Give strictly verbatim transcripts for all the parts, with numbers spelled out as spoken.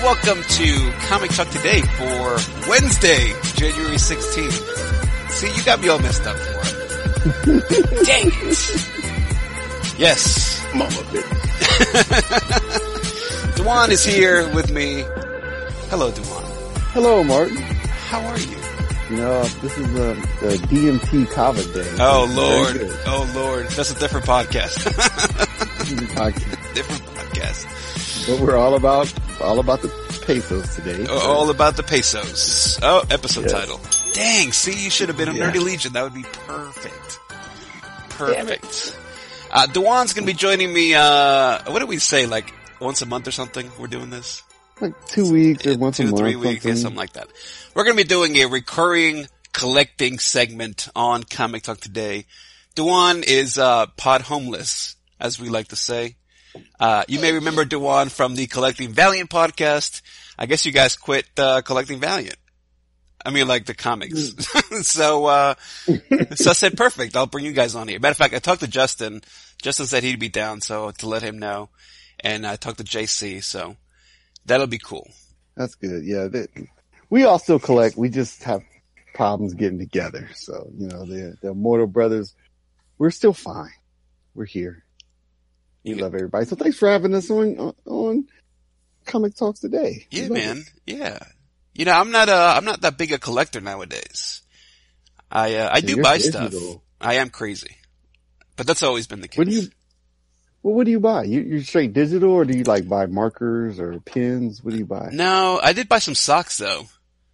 welcome to Comic Talk Today for Wednesday, January sixteenth. See, you got me all messed up for it. Dang it. Yes. Mama bitch. Dewan is here with me. Hello, Dewan. Hello, Martin. How are you? You know, this is a, a D M T Kava day. Oh, Lord. Oh, Lord. That's a different podcast. Different podcast. Different podcast. But we're all about, all about the pesos today. So. All about the pesos. Oh, episode yes. title. Dang, see, you should have been a yeah. Nerdy Legion. That would be perfect. Perfect. Uh, Dewan's gonna be joining me, uh, what did we say, like, once a month or something? We're doing this? Like two weeks or once two, a month. Two, three weeks, something. Yeah, something like that. We're gonna be doing a recurring collecting segment on Comic Talk Today. Dewan is, uh, pod homeless, as we like to say. Uh, you may remember Dewan from the Collecting Valiant podcast. I guess you guys quit, uh, Collecting Valiant. I mean, like the comics. so, uh, so I said, perfect. I'll bring you guys on here. Matter of fact, I talked to Justin. Justin said he'd be down, so to let him know. And I talked to J C, so that'll be cool. That's good. Yeah. They, we all still collect. We just have problems getting together. So, you know, the, the Immortal Brothers, we're still fine. We're here. We love everybody. So thanks for having us on, on, on Comic Talks Today. Yeah, man. It. Yeah. You know, I'm not uh I'm not that big a collector nowadays. I, uh, I so do buy digital. stuff. I am crazy. But that's always been the case. What do you, well, what do you buy? You, you're straight digital, or do you like buy markers or pins? What do you buy? No, I did buy some socks though.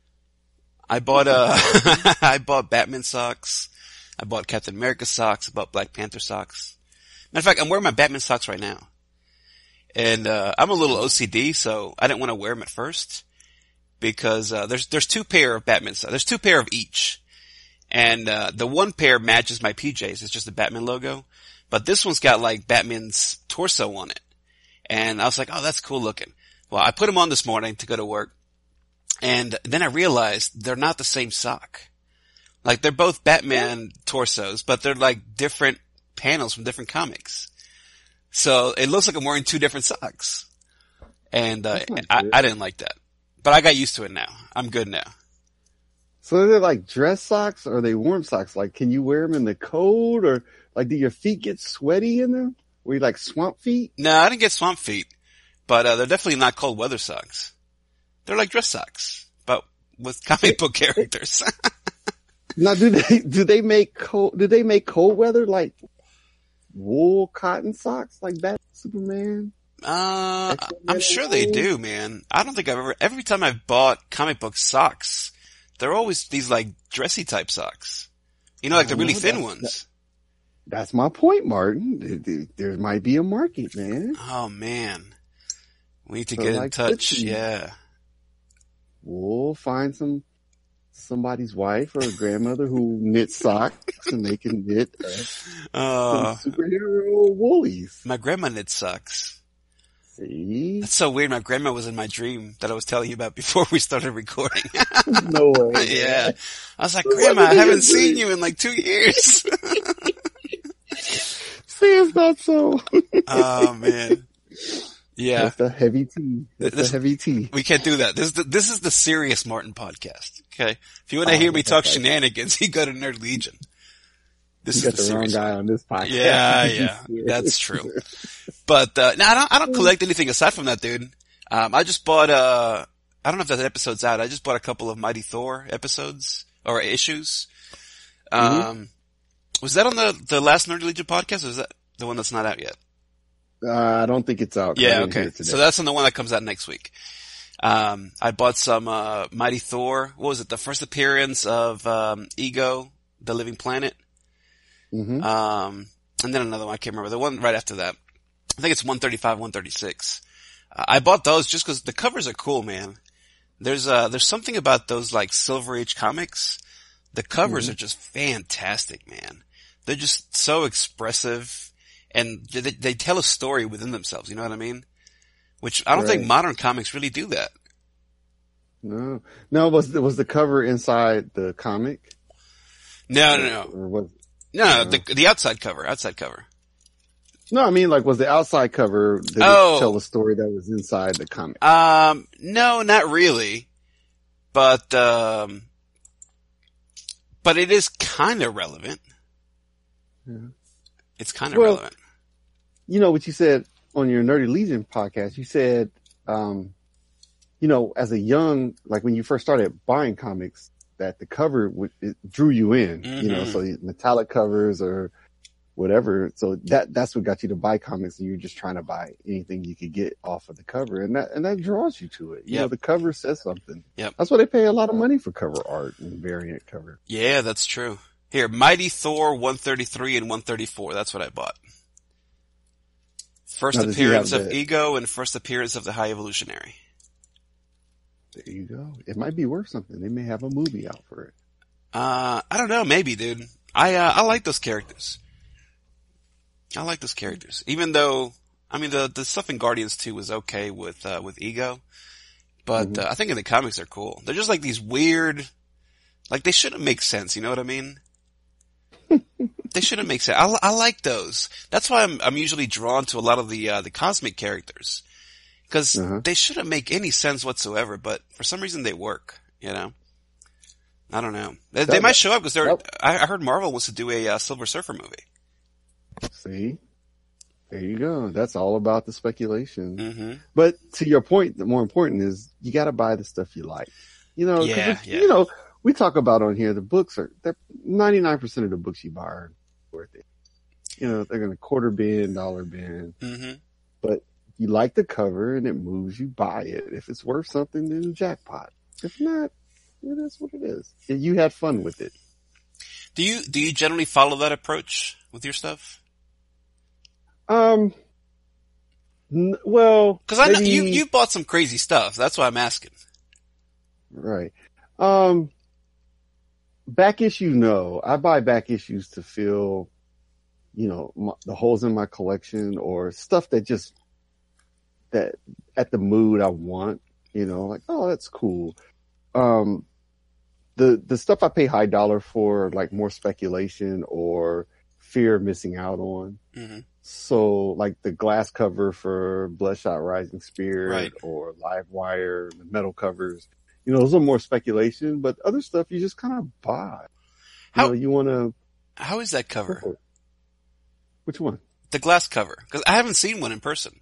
I bought, uh, I bought Batman socks. I bought Captain America socks. I bought Black Panther socks. Matter of fact, I'm wearing my Batman socks right now. And, uh, I'm a little O C D, so I didn't want to wear them at first. Because, uh, there's, there's two pair of Batman socks. There's two pair of each. And, uh, the one pair matches my P Js. It's just the Batman logo. But this one's got like Batman's torso on it. And I was like, oh, that's cool looking. Well, I put them on this morning to go to work. And then I realized they're not the same sock. Like, they're both Batman torsos, but they're like different panels from different comics. So it looks like I'm wearing two different socks. And, uh, I, I didn't like that. But I got used to it now. I'm good now. So they're like dress socks, or are they warm socks? Like, can you wear them in the cold, or like, do your feet get sweaty in them? Were you like swamp feet? No, I didn't get swamp feet, but, uh, they're definitely not cold weather socks. They're like dress socks, but with comic book characters. Now, do they, do they make cold, do they make cold weather like wool cotton socks like that, Superman? Uh, I'm sure they do, man. I don't think I've ever, every time I've bought comic book socks, they're always these like dressy type socks. You know, like the really thin ones. That, that's my point, Martin. There, there might be a market, man. Oh man. We need to so get like in touch. Yeah. We'll find some, somebody's wife or a grandmother who knits socks, and they can knit uh, uh, some superhero woolies. My grandma knits socks. See? That's so weird. My grandma was in my dream that I was telling you about before we started recording. No way. Yeah. I was like, Grandma, I haven't seen you in like two years. See, it's not so. Oh man. Yeah. That's the heavy tea. That's this, the heavy tea. We can't do that. This is the, this is the serious Martin podcast. Okay. If you want to oh, hear me talk shenanigans, you go to Nerd Legion. This you is got the, the wrong guy on this podcast. Yeah, yeah. That's true. But, uh, no, I don't, I don't collect anything aside from that, dude. Um, I just bought, uh, I don't know if that episode's out. I just bought a couple of Mighty Thor episodes or issues. Um, mm-hmm. Was that on the, the last Nerd Legion podcast, or is that the one that's not out yet? Uh, I don't think it's out. Yeah, okay. So that's on the one that comes out next week. Um, I bought some, uh, Mighty Thor. What was it? The first appearance of, um, Ego, the Living Planet. Mm-hmm. Um, and then another one, I can't remember. The one right after that. I think it's one thirty-five, one thirty-six. Uh, I bought those just because the covers are cool, man. There's, uh, there's something about those like Silver Age comics. The covers mm-hmm. are just fantastic, man. They're just so expressive, and they, they tell a story within themselves, you know what I mean? Which I don't right. think modern comics really do that. No. No, was, was the cover inside the comic? No, no, no. Or was, no, no, the, the outside cover, outside cover. No, I mean, like, was the outside cover, did Oh. it tell a story that was inside the comic? Um, no, not really. But, um, but it is kind of relevant. Yeah. It's kind of Well, relevant. You know what you said on your Nerdy Legion podcast? You said, um, you know, as a young, like when you first started buying comics, that the cover would, it drew you in, Mm-hmm. you know, so metallic covers or whatever. So that, that's what got you to buy comics, and you're just trying to buy anything you could get off of the cover. And that, and that draws you to it. You Yep. know, the cover says something. Yep. That's why they pay a lot of money for cover art and variant cover. Yeah, that's true. Here, Mighty Thor one thirty-three and one thirty-four. That's what I bought. First Now, does he appearance have of the- Ego and first appearance of the High Evolutionary. There you go. It might be worth something. They may have a movie out for it. Uh, I don't know, maybe, dude. I, uh, I like those characters. I like those characters. Even though, I mean, the, the stuff in Guardians two was okay with, uh, with Ego. But, Mhm. uh, I think in the comics they're cool. They're just like these weird, like they shouldn't make sense, you know what I mean? They shouldn't make sense. I, I like those. That's why I'm, I'm usually drawn to a lot of the, uh, the cosmic characters. Cause Uh-huh. they shouldn't make any sense whatsoever, but for some reason they work, you know? I don't know. They, they That- might show up because they're, that- I, I heard Marvel wants to do a, uh, Silver Surfer movie. See? There you go. That's all about the speculation. Mm-hmm. But to your point, the more important is you got to buy the stuff you like. You know, 'cause Yeah, if- yeah. you know, we talk about on here, the books are, they're ninety-nine percent of the books you buy are worth it. You know, they're going to quarter bin, dollar bin, Mm-hmm. but you like the cover and it moves, you buy it. If it's worth something, then jackpot. If not, it is what it is. You had fun with it. Do you, do you generally follow that approach with your stuff? Um, n- well, Cause I know maybe- you, you bought some crazy stuff. That's why I'm asking. Right. Um, back issue, no. I buy back issues to fill, you know, my, the holes in my collection or stuff that just, that at the mood I want, you know, like, oh, that's cool. Um, the, the stuff I pay high dollar for, like more speculation or fear of missing out on. Mm-hmm. So like the glass cover for Bloodshot Rising Spirit Right. or Livewire, the metal covers, you know, those are more speculation, but other stuff you just kind of buy. How- you know, you want to, How is that cover? which one? The glass cover. Cause I haven't seen one in person.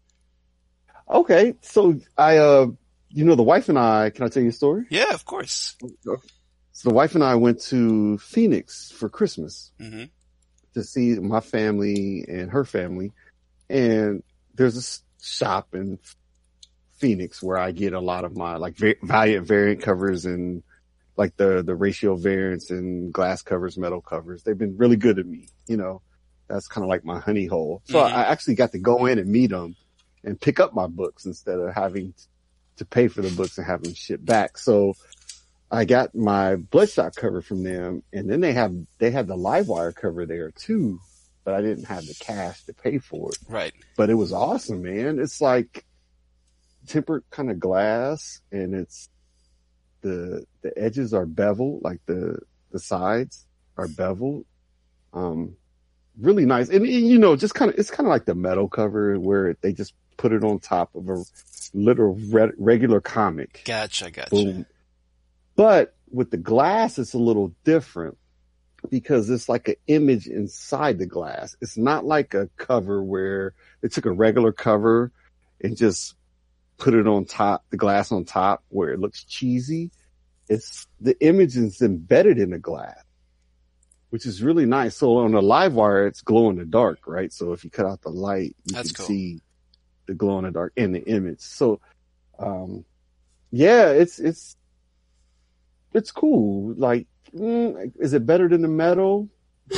Okay. So I, uh, you know, the wife and I, can I tell you a story? Yeah, of course. So the wife and I went to Phoenix for Christmas Mm-hmm. to see my family and her family. And there's a s- shop in Phoenix where I get a lot of my like va- Valiant variant covers and like the, the ratio variants and glass covers, metal covers. They've been really good to me. You know, that's kind of like my honey hole. So Mhm. I actually got to go in and meet them and pick up my books instead of having to pay for the books and have them shipped back. So I got my Bloodshot cover from them, and then they have, they had the Livewire cover there too, but I didn't have the cash to pay for it. Right. But it was awesome, man. It's like tempered kind of glass, and it's the, the edges are beveled, like the, the sides are beveled. Um, really nice. And, you know, just kind of, it's kind of like the metal cover where they just put it on top of a literal re- regular comic. Gotcha, gotcha. Boom. But with the glass, it's a little different because it's like an image inside the glass. It's not like a cover where they took a regular cover and just put it on top, the glass on top where it looks cheesy. It's the image is embedded in the glass, which is really nice. So on the Livewire, it's glow in the dark, right? So if you cut out the light, you That's can cool. see the glow in the dark in the image. So, um, yeah, it's, it's, it's cool. Like, mm, is it better than the metal?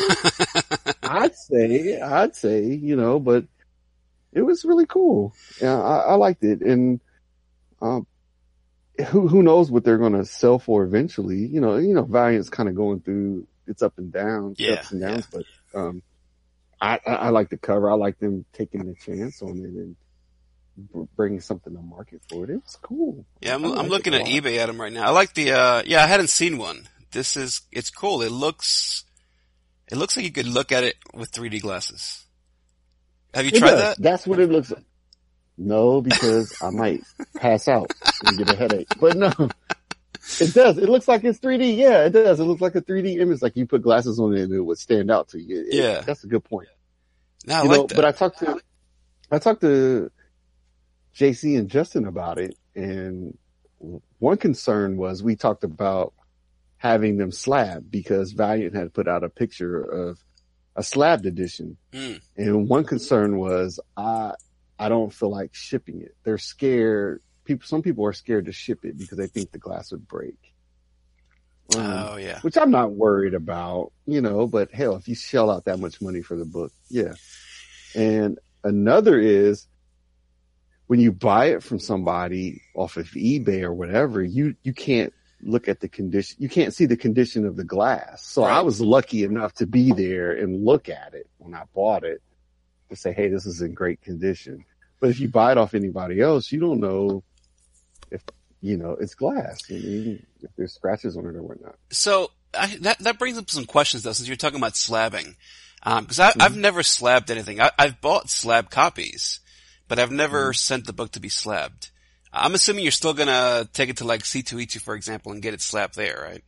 I'd say, I'd say, you know, but it was really cool. Yeah, I, I liked it. And, um, who, who knows what they're going to sell for eventually? You know, you know, Valiant's kind of going through its up and downs, Yeah, ups and downs, but, um, I, I, I like the cover. I like them taking the chance on it and br- bringing something to market for it. It was cool. Yeah, I'm, I I'm like looking it a at lot. eBay at them right now. I like the, uh, yeah, I hadn't seen one. This is, it's cool. It looks, it looks like you could look at it with three D glasses. Have you It tried does. that? That's what it looks like. No, because I might pass out and get a headache. But no, it does. It looks like it's three D. Yeah, it does. It looks like a three D image. Like you put glasses on it and it would stand out to you. It, Yeah. That's a good point. No, I you like know, that. but I talked to, I talked to J C and Justin about it, and one concern was we talked about having them slab because Valiant had put out a picture of a slabbed edition. Mm. And one concern was, I, I don't feel like shipping it. They're scared. People, some people are scared to ship it because they think the glass would break. Um, oh yeah. Which I'm not worried about, you know, but hell, if you shell out that much money for the book, yeah. And another is when you buy it from somebody off of eBay or whatever, you, you can't look at the condition. You can't see the condition of the glass. So Right. I was lucky enough to be there and look at it when I bought it to say, hey, this is in great condition. But if you buy it off anybody else, you don't know if, you know, it's glass. I mean, if there's scratches on it or whatnot. So I, that that brings up some questions though, since you're talking about slabbing. Um, because I, Mm-hmm. I've never slabbed anything. I, I've bought slab copies, but I've never Mm-hmm. sent the book to be slabbed. I'm assuming you're still gonna take it to like C two E two, for example, and get it slabbed there, right?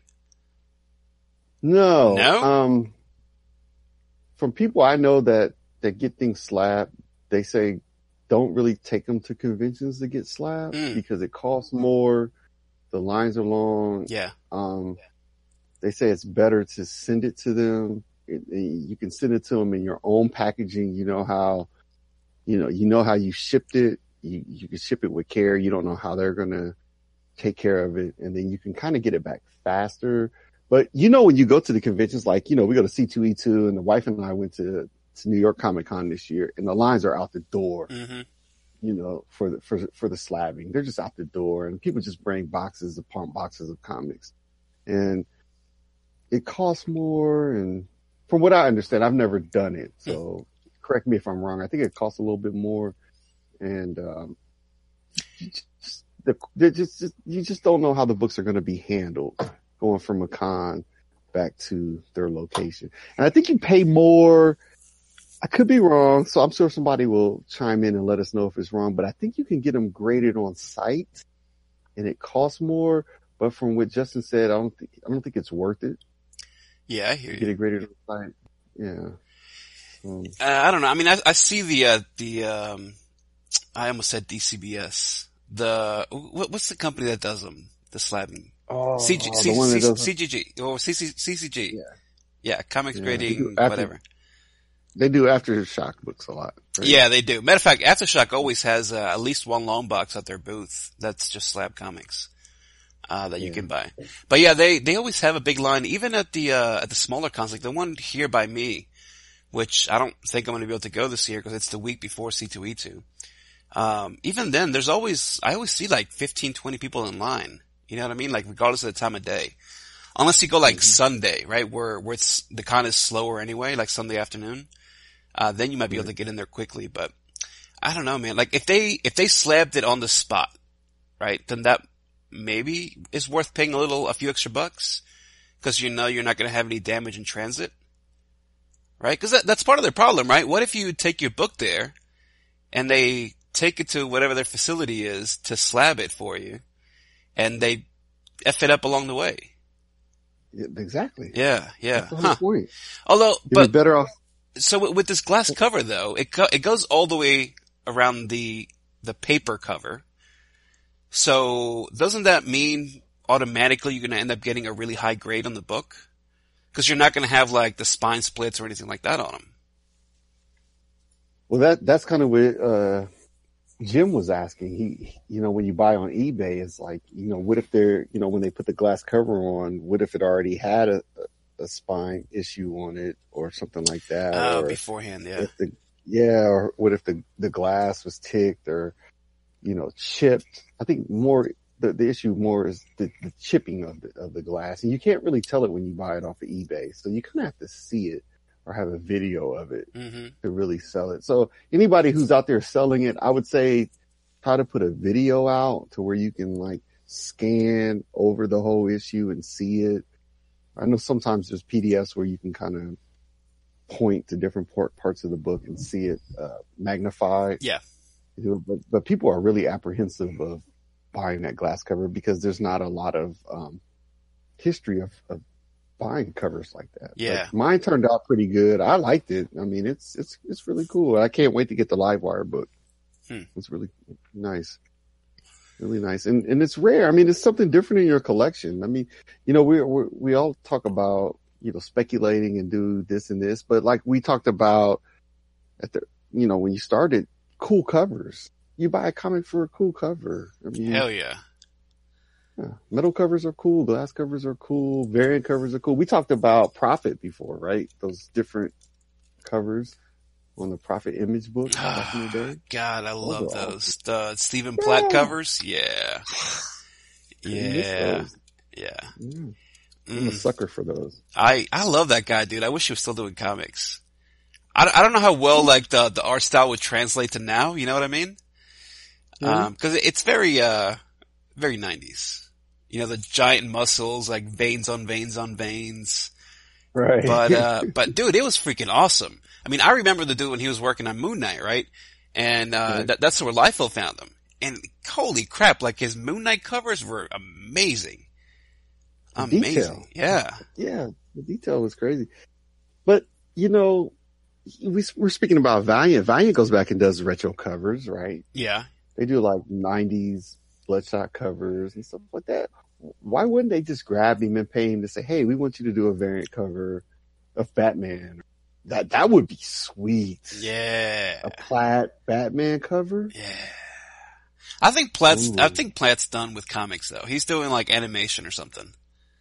No. No? Um, from people I know that, that get things slabbed, they say don't really take them to conventions to get slabbed Mm. because it costs more. The lines are long. Yeah. Um, they say it's better to send it to them. It, it- you can send it to them in your own packaging. You know how, you know, you know how you shipped it. You, you can ship it with care. You don't know how they're going to take care of it. And then you can kind of get it back faster. But you know, when you go to the conventions, like, you know, we go to C two E two and the wife and I went to, to New York Comic Con this year and the lines are out the door, Mm-hmm. you know, for the, for, for the slabbing. They're just out the door and people just bring boxes upon boxes of comics and it costs more. And from what I understand, I've never done it. So correct me if I'm wrong. I think it costs a little bit more. And, um, you just, the, they're just, just, you just don't know how the books are going to be handled going from a con back to their location. And I think you pay more. I could be wrong. So I'm sure somebody will chime in and let us know if it's wrong, but I think you can get them graded on site and it costs more. But from what Justin said, I don't think, I don't think it's worth it Yeah, I hear to you. get it graded on site. Yeah. Um, Uh, I don't know. I mean, I, I see the, uh, the, um, I almost said D C B S. The, what, what's the company that does them? The slabbing? oh, C G, oh, C, the one that C, does, C G G or C C, C C G. Yeah. Yeah, comics Yeah, they grading, do after- whatever. they do Aftershock books a lot. Right? Yeah, they do. Matter of fact, Aftershock always has uh, at least one long box at their booth. That's just slab comics uh, that you Yeah. can buy. But yeah, they they always have a big line, even at the uh, at the smaller cons, like the one here by me, which I don't think I'm going to be able to go this year because it's the week before C two E two. Um, even then, there's always I always see like fifteen, twenty people in line. You know what I mean? Like regardless of the time of day. Unless you go like Mhm. Sunday, right, where where it's the con is slower anyway, like Sunday afternoon. Uh, then you might be able to Right. get in there quickly, but I don't know, man. Like if they, if they slabbed it on the spot, right, then that maybe is worth paying a little, a few extra bucks. Cause you know you're not going to have any damage in transit. Right? Cause that, that's part of their problem, right? What if you take your book there and they take it to whatever their facility is to slab it for you and they F it up along the way? Yeah, exactly. Yeah, yeah. That's the Huh. whole point. Although, You'd but be better off. so with- with this glass cover though, it go, it goes all the way around the the paper cover. So doesn't that mean automatically you're going to end up getting a really high grade on the book? Because you're not going to have like the spine splits or anything like that on them. Well, that, that's kind of what, uh, Jim was asking. He, you know, when you buy on eBay, it's like, you know, what if they're, you know, when they put the glass cover on, what if it already had a, a spine issue on it or something like that? Oh, or beforehand, yeah. if the, yeah, or what if the, the glass was ticked or, you know, chipped? I think more, the, the issue more is the, the chipping of the, of the glass. And you can't really tell it when you buy it off of eBay. So you kind of have to see it or have a video of it hmm to really sell it. So anybody who's out there selling it, I would say try to put a video out to where you can like scan over the whole issue and see it. I know sometimes there's P D Fs where you can kind of point to different part, parts of the book and see it uh, magnified. Yeah. But, but people are really apprehensive of buying that glass cover because there's not a lot of um, history of, of buying covers like that. Yeah. But mine turned out pretty good. I liked it. I mean, it's it's it's really cool. I can't wait to get the Livewire book. Hmm. It's really nice. Really nice. And and it's rare. I mean, it's something different in your collection. I mean, you know, we we we all talk about, you know, speculating and do this and this, but like we talked about at the, you know, when you started, cool covers. You buy a comic for a cool cover. I mean, Hell yeah. Yeah. Metal covers are cool. Glass covers are cool. Variant covers are cool. We talked about Prophet before, right? Those different covers on the Prophet image book back in the day. God, I love those. those. The Stephen Yeah. Platt covers. Yeah. Yeah. those. Yeah. Yeah. I'm a Mm. sucker for those. I, I love that guy, dude. I wish he was still doing comics. I, don't- I don't know how well, like, the, the art style would translate to now. You know what I mean? Mhm. Um, cause it's very, uh, very nineties. You know, the giant muscles, like veins on veins on veins. Right. But, uh, but dude, it was freaking awesome. I mean, I remember the dude when he was working on Moon Knight, right? And, uh, Right. that, that's where Liefeld found him. And holy crap, like his Moon Knight covers were amazing. The Amazing. detail. Yeah. Yeah. The detail was crazy. But, you know, we, we're speaking about Valiant. Valiant goes back and does retro covers, right? Yeah. They do like nineties Bloodshot covers and stuff like that. Why wouldn't they just grab him and pay him to say, hey, we want you to do a variant cover of Batman? That, that would be sweet. Yeah. A Platt Batman cover? Yeah. I think Platt's, Ooh. I think Platt's done with comics though. He's doing like animation or something.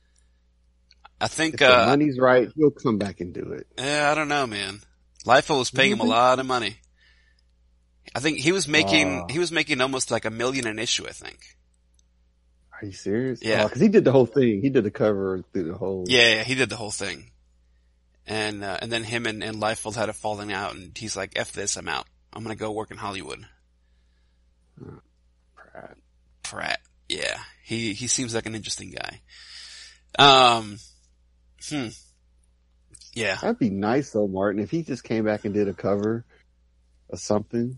I think, If the uh, money's right, he'll come back and do it. yeah, I don't know, man. Liefeld was paying him a Really? lot of money. I think he was making, Ah. he was making almost like a million an issue, I think. Are you serious? Yeah. Because he did the whole thing. He did the cover through the whole. Yeah, yeah, he did the whole thing. And, uh, and then him and, and Liefeld had a falling out and he's like, F this, I'm out. I'm gonna go work in Hollywood. Pratt. Pratt. Yeah. He, he seems like an interesting guy. Um, hmm. Yeah. That'd be nice though, Martin, if he just came back and did a cover of something.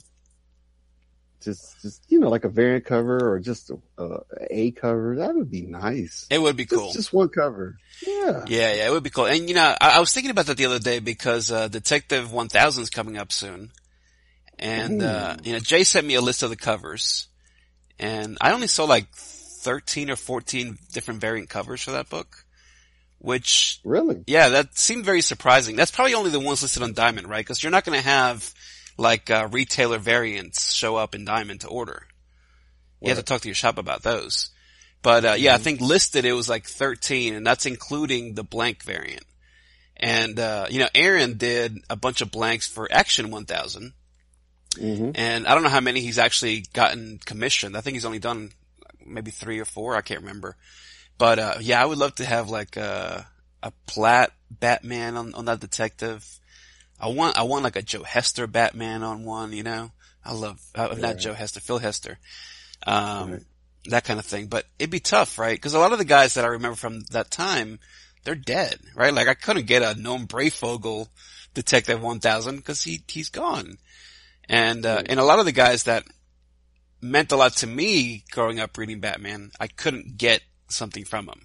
Just, just, you know, like a variant cover or just a, a cover. That would be nice. It would be Just, cool. just one cover. Yeah. Yeah, yeah, it would be cool. And you know, I, I was thinking about that the other day because, uh, Detective one thousand is coming up soon. And, uh, you know, Jay sent me a list of the covers. And I only saw like thirteen or fourteen different variant covers for that book. Which, Really? yeah, that seemed very surprising. That's probably only the ones listed on Diamond, right? Because you're not going to have like uh, retailer variants show up in Diamond to order. You have to Right. talk to your shop about those. But uh, yeah, I think listed it was like thirteen, and that's including the blank variant. And uh, you know, Aaron did a bunch of blanks for Action one thousand, Mm-hmm. and I don't know how many he's actually gotten commissioned. I think he's only done maybe three or four. I can't remember. But, uh, yeah, I would love to have like a, a Platt Batman on, on that detective. I want, I want like a Joe Hester Batman on one, you know? I love, uh, not Right. Joe Hester, Phil Hester. Um, Right. that kind of thing. But it'd be tough, right? Cause a lot of the guys that I remember from that time, they're dead, right? Like I couldn't get a Noam Brayfogle Detective one thousand cause he, he's gone. And, uh, Right. and a lot of the guys that meant a lot to me growing up reading Batman, I couldn't get something from them.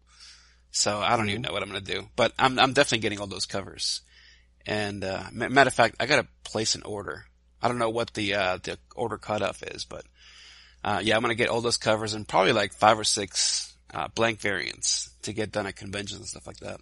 So I don't even know what I'm going to do, but I'm, I'm definitely getting all those covers. And, uh, matter of fact, I got to place an order. I don't know what the, uh, the order cutoff is, but, uh, yeah, I'm going to get all those covers and probably like five or six, uh, blank variants to get done at conventions and stuff like that.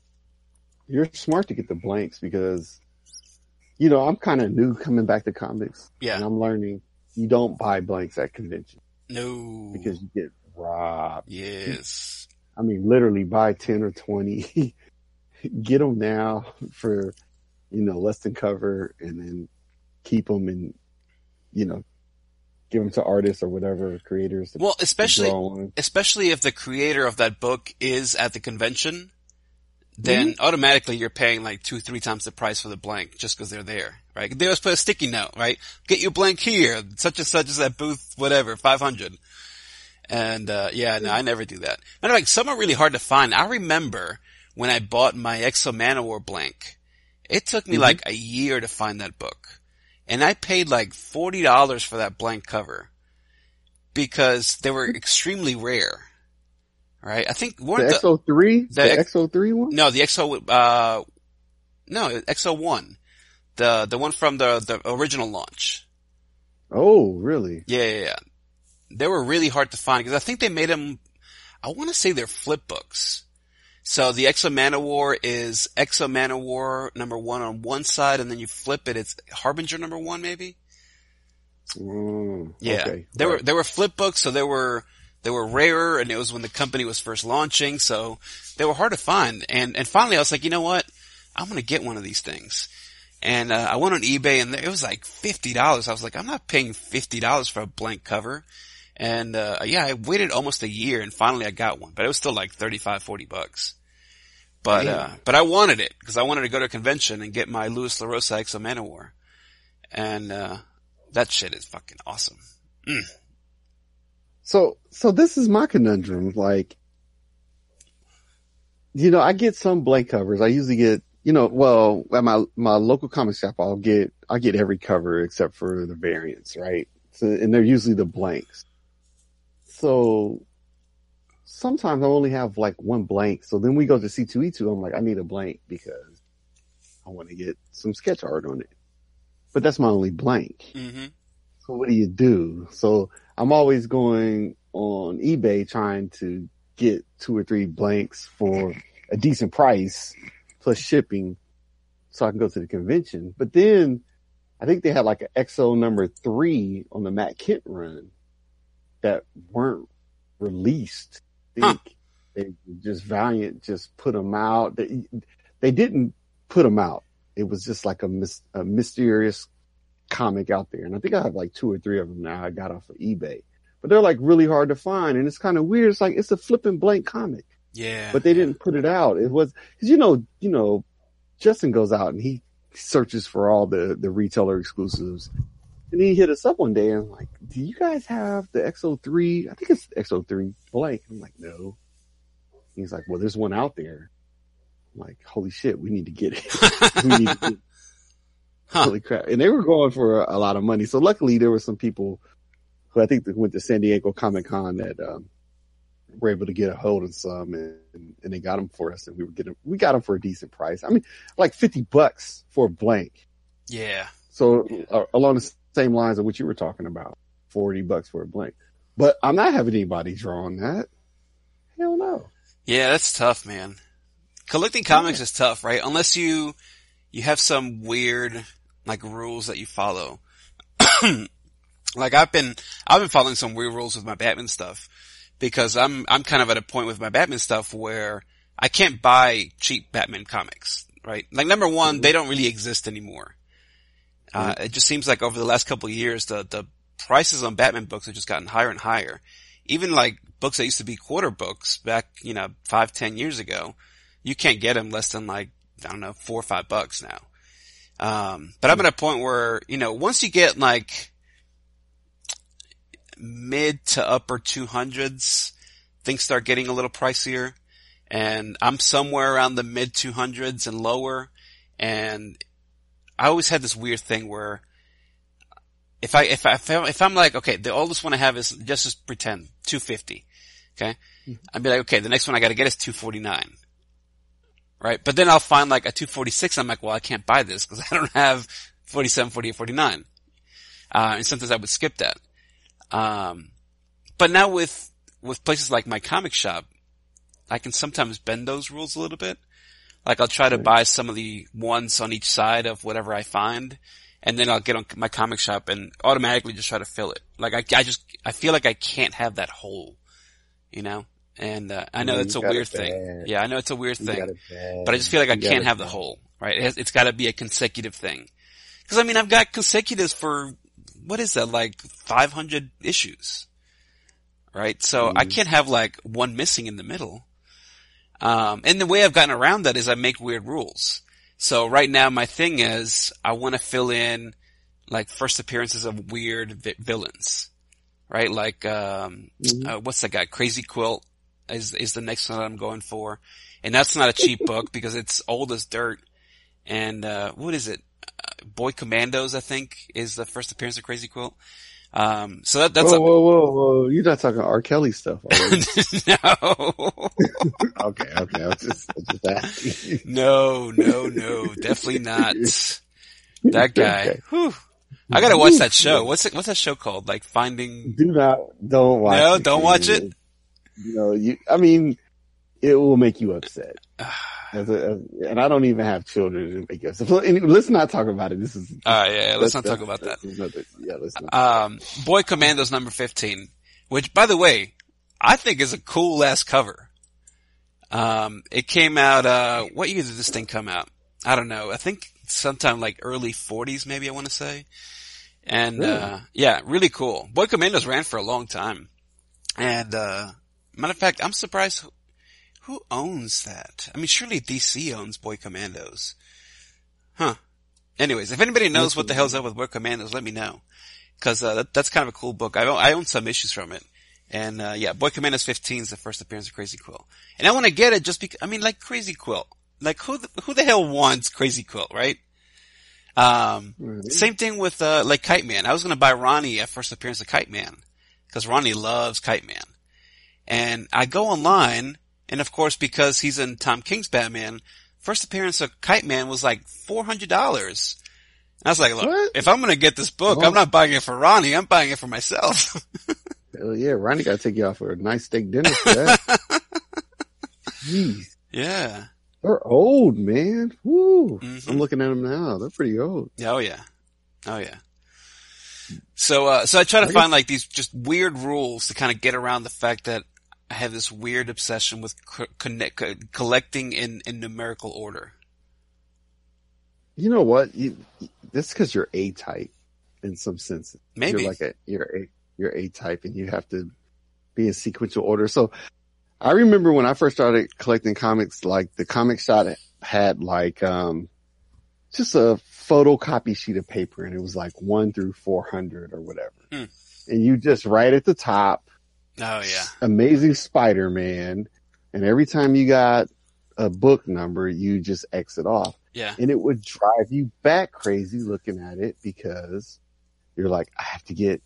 You're smart to get the blanks because, you know, I'm kind of new coming back to comics. Yeah. And I'm learning you don't buy blanks at convention No. because you get robbed. Yes. I mean, literally buy ten or twenty, get them now for, you know, less than cover and then keep them and, you know, give them to artists or whatever, creators. To, Well, especially, to draw on. especially if the creator of that book is at the convention, then Mm-hmm. automatically you're paying like two, three times the price for the blank just because they're there, right? They always put a sticky note, right? Get your blank here, such and such as at booth, whatever, five hundred. And, uh, yeah, no, I never do that. Matter of fact, some are really hard to find. I remember when I bought my Exo Manowar blank, It took me Mhm. like a year to find that book. And I paid like forty dollars for that blank cover because they were extremely rare. Right? I think The weren't the, X O three? the The X- X O three one? no, the X O, uh, no, X O one. The, the one from the, the original launch. Oh, really? Yeah, yeah, yeah. They were really hard to find because I think they made them, I want to say they're flip books. So the X O Manowar is X O Manowar number one on one side, and then you flip it, it's Harbinger number one maybe? Mm, Yeah. okay. They Right. were, they were flip books, so they were, they were rarer, and it was when the company was first launching, so they were hard to find. And, and finally I was like, you know what? I'm gonna get one of these things. And, uh, I went on eBay and it was like fifty dollars. I was like, I'm not paying fifty dollars for a blank cover. And, uh, yeah, I waited almost a year and finally I got one, but it was still like thirty-five, forty bucks. But, Damn. uh, but I wanted it because I wanted to go to a convention and get my Louis LaRosa X O Manowar. And, uh, that shit is fucking awesome. Mm. So, so this is my conundrum. Like, you know, I get some blank covers. I usually get, you know, well, at my, my local comic shop, I'll get, I get every cover except for the variants, right? So, and they're usually the blanks. So sometimes I only have like one blank. So then we go to C two E two. I'm like, I need a blank because I want to get some sketch art on it. But that's my only blank. Mm-hmm. So what do you do? So I'm always going on eBay trying to get two or three blanks for a decent price plus shipping so I can go to the convention. But then I think they had like an X O number three on the Matt Kent run that weren't released. I think Huh. they just Valiant just put them out. They, they didn't put them out. It was just like a, mis- a mysterious comic out there. And I think I have like two or three of them now I got off of eBay. But they're like really hard to find. And it's kind of weird. It's like, it's a flipping blank comic. Yeah. But they didn't put it out. It was, cause you know, you know, Justin goes out and he searches for all the, the retailer exclusives. And he hit us up one day and I'm like, do you guys have the X O three? I think it's X O three blank. I'm like, no. He's like, well, there's one out there. I'm like, holy shit, we need to get it. we need to get it. Huh. Holy crap. And they were going for a, a lot of money. So luckily there were some people who I think that went to San Diego Comic Con that, um, were able to get a hold of some and, and they got them for us and we were getting, we got them for a decent price. I mean, like fifty bucks for a blank. Yeah. So uh, along the same lines of what you were talking about, forty bucks for a blank. But I'm not having anybody draw on that. Hell no. Yeah, that's tough, man. Collecting comics is tough, right? Unless you, you have some weird, like, rules that you follow. Like, I've been, I've been following some weird rules with my Batman stuff. Because I'm, I'm kind of at a point with my Batman stuff where I can't buy cheap Batman comics, right? Like, number one, they don't really exist anymore. Uh, it just seems like over the last couple of years, the, the prices on Batman books have just gotten higher and higher. Even like books that used to be quarter books back, you know, five, ten years ago, you can't get them less than like, I don't know, four or five bucks now. Um, but I'm at a point where, you know, once you get like mid to upper two hundreds, things start getting a little pricier. And I'm somewhere around the mid two hundreds and lower. And I always had this weird thing where if I, if I, if I'm like, okay, the oldest one I have is just, just pretend two fifty. Okay. Mm-hmm. I'd be like, okay, the next one I gotta get is two forty-nine. Right. But then I'll find like a two forty-six. I'm like, well, I can't buy this because I don't have forty-seven, forty-eight, forty-nine. Uh, and sometimes I would skip that. Um, but now with, with places like my comic shop, I can sometimes bend those rules a little bit. Like I'll try to Right. buy some of the ones on each side of whatever I find, and then I'll get on my comic shop and automatically just try to fill it. Like I, I just, I feel like I can't have that hole, you know? And, uh, I know Yeah, it's a you got weird it thing. bad. Yeah, I know it's a weird You thing, got it bad. but I just feel like I You got can't it have the bad. hole, right? It has, it's gotta be a consecutive thing. Cause I mean, I've got consecutives for, what is that, like five hundred issues, right? So Mm-hmm. I can't have like one missing in the middle. Um, and the way I've gotten around that is I make weird rules. So right now my thing is I want to fill in like first appearances of weird vi- villains, right? Like, um, Mm-hmm. uh, what's that guy? Crazy Quilt is, is the next one that I'm going for. And that's not a cheap book because it's old as dirt. And, uh, what is it? Uh, Boy Commandos, I think, is the first appearance of Crazy Quilt. Um, so that, that's whoa, a- whoa, whoa, whoa! You're not talking R. Kelly stuff, are you? No. Okay, okay. I was just, I was just asking. No, no, no, definitely not. That guy. Okay. Whew. I gotta watch that show. What's it, what's that show called? Like Finding... Do not, don't watch No, it. don't watch it? You know, you, I mean, it will make you upset. As a, as, and I don't even have children to make you upset. So, anyway, let's not talk about it. This is... Uh, yeah, let's not talk about that. Another, yeah, let's not. Um, Boy Commandos number fifteen, which, by the way, I think is a cool ass cover. Um, it came out, uh, what year did this thing come out? I don't know. I think sometime like early forties, maybe I want to say. And, Really? uh, yeah, really cool. Boy Commandos ran for a long time. And, uh, matter of fact, I'm surprised who, who owns that? I mean, surely D C owns Boy Commandos. Huh. Anyways, if anybody knows what the hell's up with Boy Commandos, let me know. Cause, uh, that, that's kind of a cool book. I own, I own some issues from it. And, uh, yeah, Boy Commandos fifteen is the first appearance of Crazy Quilt. And I want to get it just because, I mean, like Crazy Quilt. Like who, the, who the hell wants Crazy Quilt, right? Um, Really? Same thing with, uh, like Kite Man. I was going to buy Ronnie at first appearance of Kite Man. Cause Ronnie loves Kite Man. And I go online, and of course, because he's in Tom King's Batman, first appearance of Kite Man was like four hundred dollars. And I was like, look, What? if I'm going to get this book, Oh. I'm not buying it for Ronnie, I'm buying it for myself. Hell yeah, Ronnie got to take you out for a nice steak dinner for that. Jeez. Yeah. They're old, man. Woo. Mhm. I'm looking at them now. They're pretty old. Oh yeah. Oh yeah. So, uh, so I try to I guess- find like these just weird rules to kind of get around the fact that I have this weird obsession with co- connect, co- collecting in, in numerical order. You know what? You, that's because you're A-type in some sense. Maybe. You're like a, you're A, you're A-type and you have to be in sequential order. So I remember when I first started collecting comics, like the comic shop had like, um, just a photocopy sheet of paper and it was like one through four hundred or whatever. Hmm. And you just write at the top, Oh yeah. Amazing Spider-Man. And every time you got a book number, you just exit off. Yeah. And it would drive you back crazy looking at it because you're like, I have to get,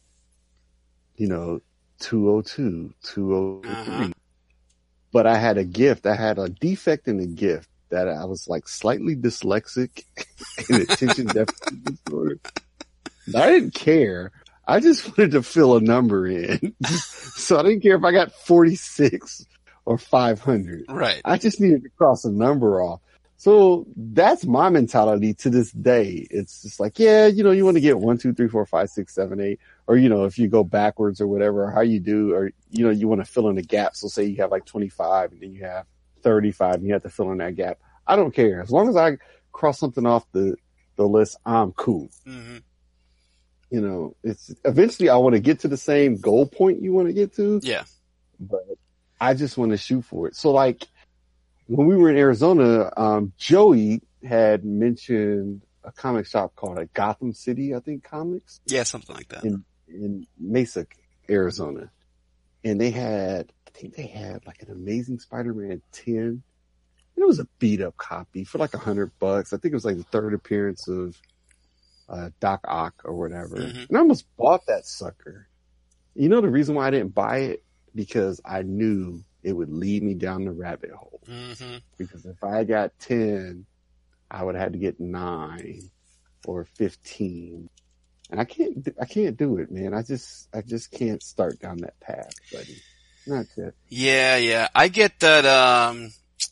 you know, two oh two, two oh three. Uh-huh. But I had a gift. I had a defect in the gift that I was like slightly dyslexic and attention deficit disorder. And I didn't care. I just wanted to fill a number in. So I didn't care if I got forty-six or five hundred. Right. I just needed to cross a number off. So that's my mentality to this day. It's just like, yeah, you know, you want to get one, two, three, four, five, six, seven, eight, or, you know, if you go backwards or whatever, or how you do, or, you know, you want to fill in a gap. So say you have like twenty-five and then you have thirty-five and you have to fill in that gap. I don't care. As long as I cross something off the, the list, I'm cool. Mm-hmm. You know, it's eventually I want to get to the same goal point you want to get to, Yeah. but I just want to shoot for it. So like when we were in Arizona, um, Joey had mentioned a comic shop called a Gotham City, I think comics Yeah, something like that. in, in Mesa, Arizona. And they had, I think they had like an Amazing Spider-Man ten. And it was a beat up copy for like a hundred bucks. I think it was like the third appearance of uh, Doc Ock or whatever. Mhm. And I almost bought that sucker. You know the reason why I didn't buy it? Because I knew it would lead me down the rabbit hole. Mm-hmm. Because if I got ten, I would have had to get nine or fifteen. And I can't, I can't do it, man. I just, I just can't start down that path, buddy. Not yet. Yeah, yeah. I get that, um,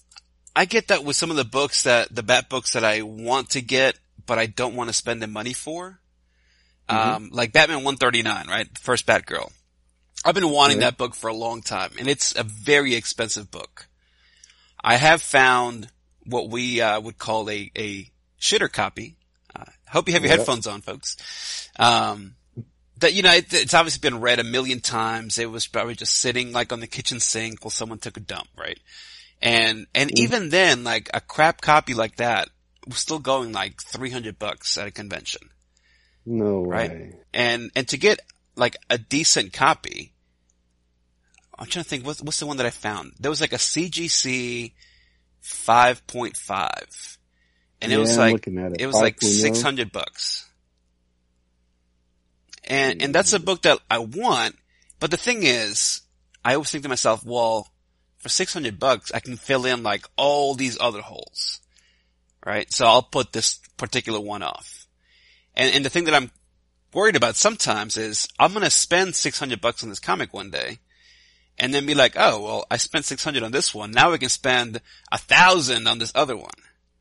I get that with some of the books that, the Bat books that I want to get, but I don't want to spend the money for. Mm-hmm. Um, like Batman one thirty-nine, right? The first Batgirl. I've been wanting Yeah. that book for a long time, and it's a very expensive book. I have found what we, uh, would call a, a shitter copy. Uh, hope you have your Yeah. headphones on, folks. Um, that, you know, it, it's obviously been read a million times. It was probably just sitting like on the kitchen sink while someone took a dump, right? And, and Mm. even then, like a crap copy like that was still going like three hundred bucks at a convention. No Right. way. And, and to get like a decent copy, I'm trying to think, what's, what's the one that I found? There was like a C G C five point five. And yeah, it was I'm like, looking at it. it was like five point oh. six hundred bucks. And, and that's a book that I want. But the thing is, I always think to myself, well, for six hundred bucks, I can fill in like all these other holes. Right? So I'll put this particular one off. And, and the thing that I'm worried about sometimes is I'm going to spend six hundred bucks on this comic one day and then be like, oh, well, I spent six hundred on this one. Now we can spend a thousand on this other one.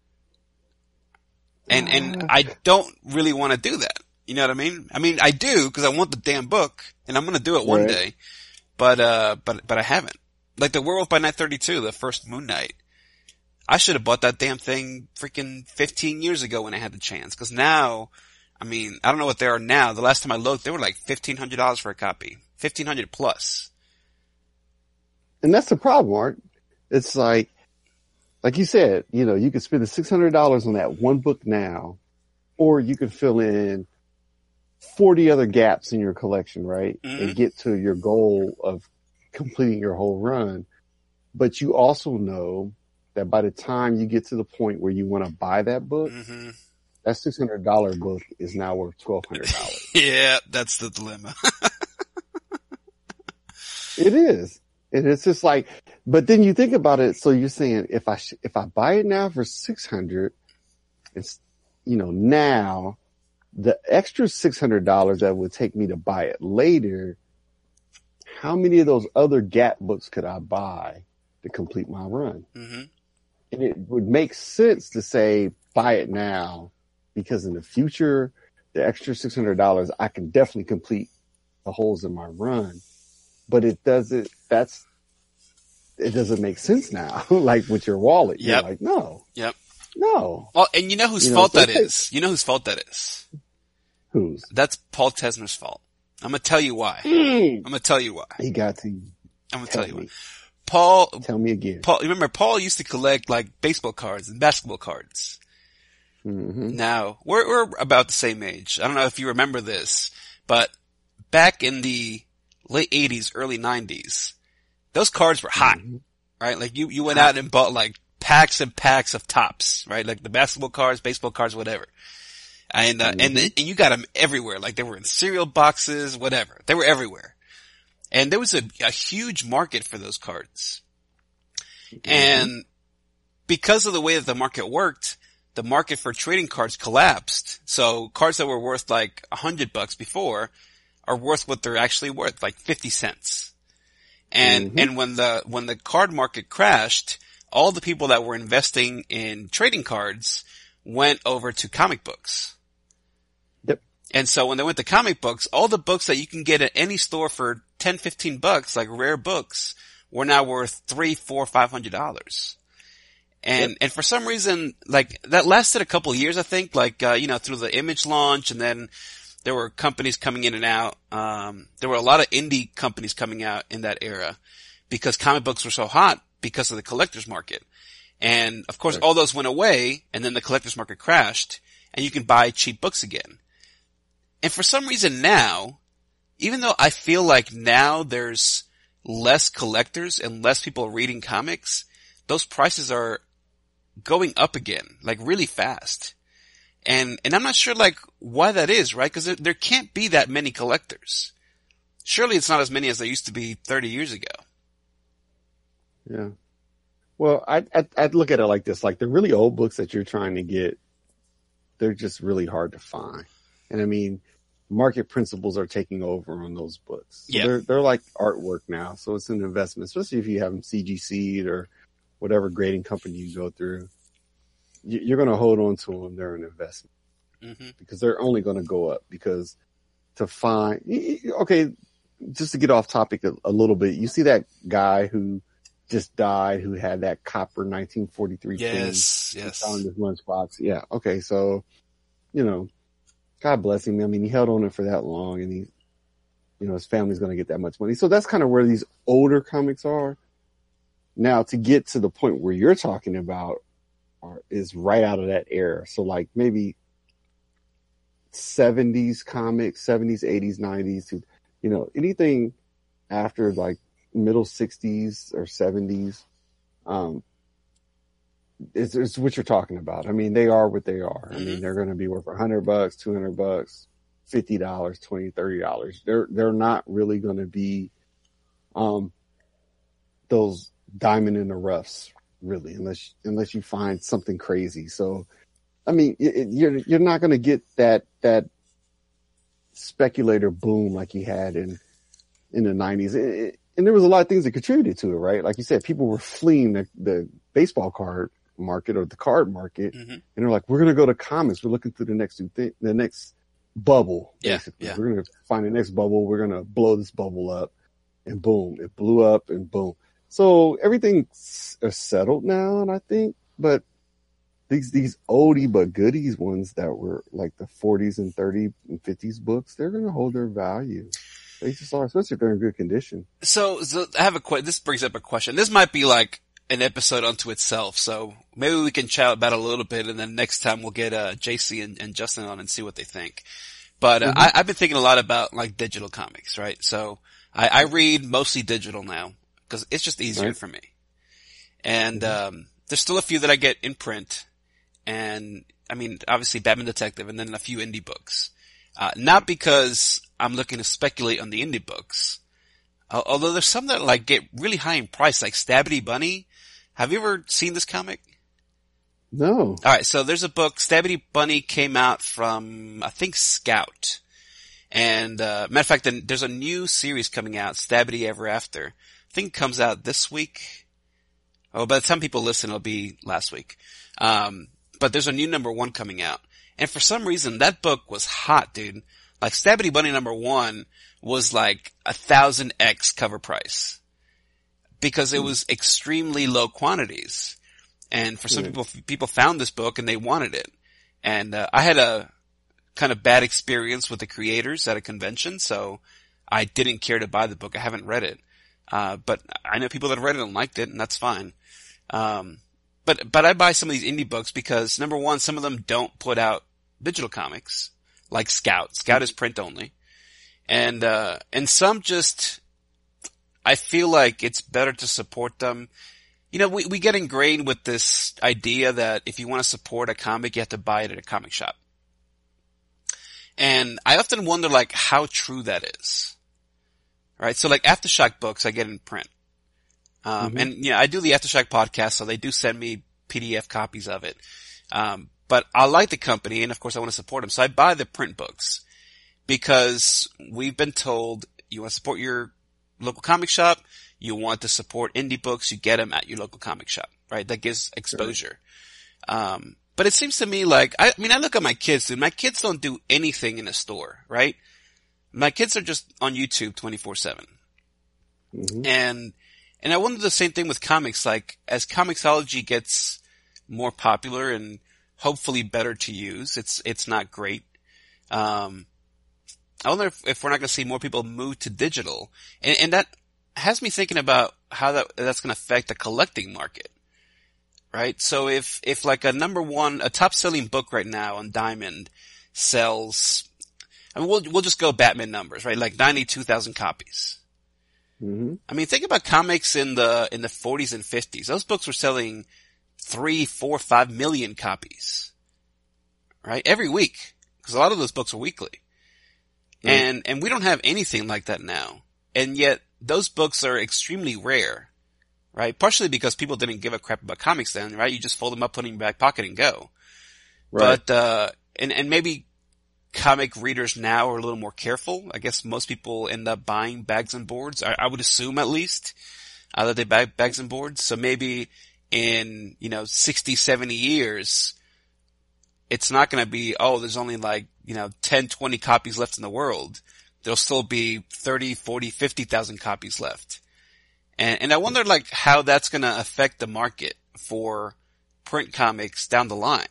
And, and I don't really want to do that. You know what I mean? I mean, I do because I want the damn book and I'm going to do it one Right. day, but, uh, but, but I haven't. Like the Werewolf by Night thirty-two, the first Moon Knight. I should have bought that damn thing freaking fifteen years ago when I had the chance. Cause now, I mean, I don't know what they are now. The last time I looked, they were like fifteen hundred dollars for a copy. fifteen hundred plus. And that's the problem, Art. It's like, like you said, you know, you could spend the six hundred dollars on that one book now, or you could fill in forty other gaps in your collection, right? Mm-hmm. And get to your goal of completing your whole run. But you also know that by the time you get to the point where you want to buy that book, Mm-hmm. that six hundred dollars book is now worth twelve hundred dollars. Yeah, that's the dilemma. It is. And it's just like, but then you think about it. So you're saying if I, sh- if I buy it now for six hundred, it's, you know, now the extra six hundred dollars that would take me to buy it later, how many of those other Gap books could I buy to complete my run? Mm-hmm. And it would make sense to say, buy it now because in the future, the extra six hundred dollars, I can definitely complete the holes in my run. But it doesn't, that's, it doesn't make sense now. Like with your wallet. Yep. You're like, no, Yep. no. Well, and you know whose You know, fault so that take- is? You know whose fault that is? Whose? That's Paul Tesner's fault. I'm gonna tell you why. Mm. I'm gonna tell you why. He got to I'm gonna tell tell you me. why. Paul, Tell me again. Paul, remember Paul used to collect like baseball cards and basketball cards. Mm-hmm. Now, we're, we're about the same age. I don't know if you remember this, but back in the late eighties, early nineties, those cards were hot, Mm-hmm. right? Like you, you went out and bought like packs and packs of tops, right? Like the basketball cards, baseball cards, whatever. And, uh, Mm-hmm. and, the, and you got them everywhere. Like they were in cereal boxes, whatever. They were everywhere. And there was a, a huge market for those cards. Mm-hmm. And because of the way that the market worked, the market for trading cards collapsed. So cards that were worth like a hundred bucks before are worth what they're actually worth, like fifty cents. And, Mm-hmm. and when the, when the card market crashed, all the people that were investing in trading cards went over to comic books. Yep. And so when they went to comic books, all the books that you can get at any store for ten, fifteen bucks, like rare books, were now worth three, four, five hundred dollars. And, Yep. and for some reason, like, that lasted a couple of years, I think, like, uh, you know, through the Image launch, and then there were companies coming in and out. Um, there were a lot of indie companies coming out in that era because comic books were so hot because of the collector's market. And of course, Right. all those went away, and then the collector's market crashed, and you can buy cheap books again. And for some reason now, even though I feel like now there's less collectors and less people reading comics, those prices are going up again, like really fast. And, and I'm not sure like why that is, right? Cause there, there can't be that many collectors. Surely it's not as many as there used to be thirty years ago. Yeah. Well, I, I, I'd look at it like this, like the really old books that you're trying to get, they're just really hard to find. And I mean, market principles are taking over on those books. So Yeah. They're, they're like artwork now. So it's an investment, especially if you have them C G C'd or whatever grading company you go through. You- You're going to hold on to them. They're an investment Mm-hmm. because they're only going to go up because to find, y- y- okay, just to get off topic a, a little bit, you see that guy who just died who had that copper nineteen forty-three Yes, thing yes. found in his lunchbox. Yeah. Okay. So, you know, God bless him. I mean, he held on it for that long and he, you know, his family's going to get that much money. So that's kind of where these older comics are. Now to get to the point where you're talking about are, is right out of that era. So like maybe seventies comics, seventies, eighties, nineties, to, you know, anything after like middle sixties or seventies. Um, it's, it's what you're talking about. I mean, they are what they are. Mm-hmm. I mean, they're going to be worth a hundred bucks, two hundred bucks, fifty dollars, twenty, thirty dollars. They're, they're not really going to be, um, those diamond in the roughs, really, unless, unless you find something crazy. So, I mean, it, you're, you're not going to get that, that speculator boom like you had in, in the nineties. It, it, and there was a lot of things that contributed to it, right? Like you said, people were fleeing the, the baseball card market or the card market. Mm-hmm. And they're like, we're going to go to comics. We're looking through the next, th- the next bubble. Basically. Yeah, yeah. We're going to find the next bubble. We're going to blow this bubble up, and boom, it blew up and boom. So everything's settled now. And I think, but these, these oldie but goodies ones that were like the forties and thirties and fifties books, they're going to hold their value. They just are, especially if they're in good condition. So, so I have a question. This brings up a question. This might be like an episode unto itself. So maybe we can chat about it a little bit, and then next time we'll get uh, J C and, and Justin on and see what they think. But uh, mm-hmm. I, I've been thinking a lot about like digital comics, right? So I, I read mostly digital now because it's just easier right. for me. And mm-hmm. um there's still a few that I get in print, and I mean obviously Batman Detective, and then a few indie books. Uh, not because I'm looking to speculate on the indie books. Uh, although there's some that like get really high in price, like Stabbity Bunny. Have you ever seen this comic? No. Alright, so there's a book, Stabbity Bunny came out from, I think, Scout. And, uh, matter of fact, there's a new series coming out, Stabbity Ever After. I think it comes out this week. Oh, by the time people listen, it'll be last week. Um, but there's a new number one coming out. And for some reason, that book was hot, dude. Like, Stabbity Bunny number one was like a thousand X cover price. Because it was extremely low quantities. And for some mm. people, people found this book and they wanted it. And, uh, I had a kind of bad experience with the creators at a convention, so I didn't care to buy the book. I haven't read it. Uh, but I know people that have read it and liked it, and that's fine. Um, But, but I buy some of these indie books because, number one, some of them don't put out digital comics, like Scout. Scout is print only. And, uh, and some just, I feel like it's better to support them. You know, we, we get ingrained with this idea that if you want to support a comic, you have to buy it at a comic shop. And I often wonder, like, how true that is. Right? So, like, Aftershock books I get in print. Um, mm-hmm. and, yeah, I do the Aftershock podcast, so they do send me P D F copies of it. Um, but I like the company, and of course I want to support them, so I buy the print books. Because we've been told you want to support your local comic shop, you want to support indie books, you get them at your local comic shop, right? That gives exposure. Sure. Um, but it seems to me like, I, I mean, I look at my kids, dude, my kids don't do anything in a store, right? My kids are just on YouTube twenty-four seven. Mm-hmm. And, And I wonder the same thing with comics, like, as Comixology gets more popular and hopefully better to use, it's, it's not great. Um, I wonder if, if we're not going to see more people move to digital. And, and that has me thinking about how that, that's going to affect the collecting market. Right? So if, if like a number one, a top selling book right now on Diamond sells, I mean, we'll, we'll just go Batman numbers, right? Like ninety-two thousand copies. Mm-hmm. I mean, think about comics in the, in the forties and fifties. Those books were selling three, four, five million copies. Right? Every week. Because a lot of those books are weekly. Mm-hmm. And, and we don't have anything like that now. And yet, those books are extremely rare. Right? Partially because people didn't give a crap about comics then, right? You just fold them up, put them in your back pocket and go. Right. But, uh, and, and maybe comic readers now are a little more careful. I guess most people end up buying bags and boards. I, I would assume at least, uh, that they buy bags and boards. So maybe in, you know, sixty, seventy years, it's not going to be, oh, there's only like, you know, ten, twenty copies left in the world. There'll still be thirty, forty, fifty thousand copies left. And, and I wonder like how that's going to affect the market for print comics down the line.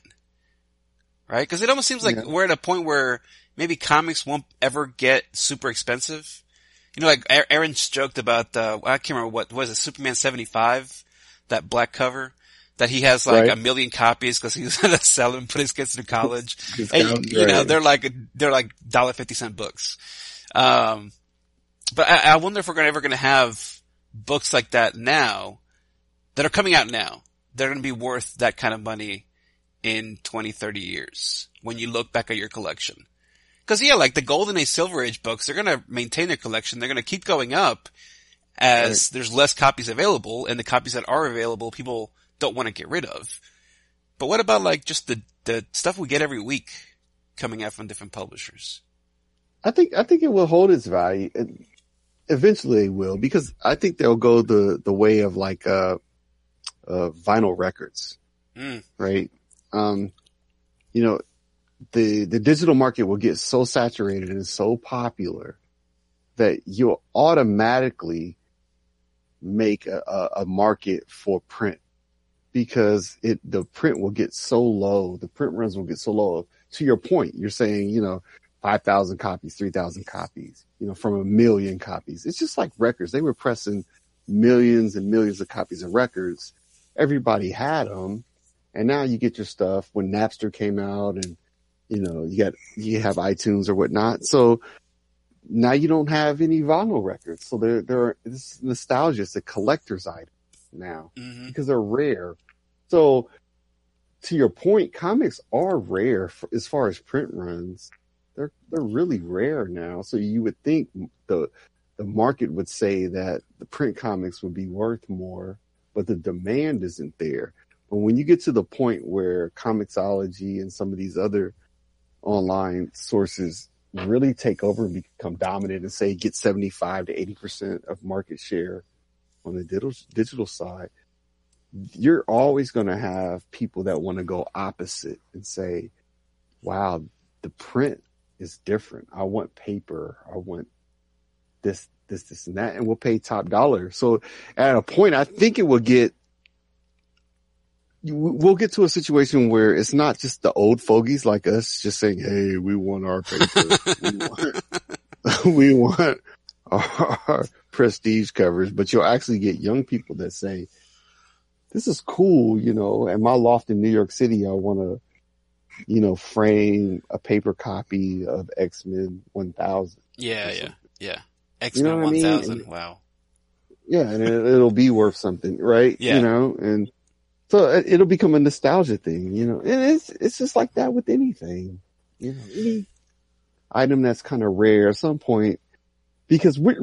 Right? Cause it almost seems like yeah. we're at a point where maybe comics won't ever get super expensive. You know, like Aaron's joked about, uh, I can't remember what, was it, Superman seventy-five? That black cover? That he has like right. a million copies cause he was going to sell them, put his kids through college. And, you know, they're like, they're like one dollar fifty cent books. Um, but I, I wonder if we're gonna, ever going to have books like that now that are coming out now they're going to be worth that kind of money in twenty, thirty years when you look back at your collection. Cause yeah, like the Golden Age, Silver Age books, they're going to maintain their collection. They're going to keep going up as right. there's less copies available, and the copies that are available, people don't want to get rid of. But what about like just the, the stuff we get every week coming out from different publishers? I think, I think it will hold its value. And eventually it will, because I think they'll go the, the way of like, uh, uh, vinyl records, mm. right? Um, you know, the, the digital market will get so saturated and so popular that you'll automatically make a, a, a market for print, because it, the print will get so low. The print runs will get so low. To your point, you're saying, you know, five thousand copies, three thousand copies, you know, from a million copies. It's just like records. They were pressing millions and millions of copies of records. Everybody had them. And now you get your stuff when Napster came out, and, you know, you got, you have iTunes or whatnot. So now you don't have any vinyl records. So they're, they're, it's nostalgia. It's a collector's item now mm-hmm. because they're rare. So to your point, comics are rare for, as far as print runs. They're, they're really rare now. So you would think the, the market would say that the print comics would be worth more, but the demand isn't there. But when you get to the point where Comixology and some of these other online sources really take over and become dominant and say get seventy-five to eighty percent of market share on the digital, digital side, you're always going to have people that want to go opposite and say, wow, the print is different. I want paper. I want this, this, this, and that, and we'll pay top dollar. So at a point, I think it will get, we'll get to a situation where it's not just the old fogies like us just saying, hey, we want our paper. we want, we want our prestige covers, but you'll actually get young people that say, this is cool, you know, at my loft in New York City, I want to, you know, frame a paper copy of X-Men one thousand. Yeah, yeah, yeah. X-Men you know one thousand, I mean? Wow. Yeah, and it, it'll be worth something, right? Yeah. You know, and so it'll become a nostalgia thing, you know, and it's, it's just like that with anything, you know, any item that's kind of rare at some point, because we're,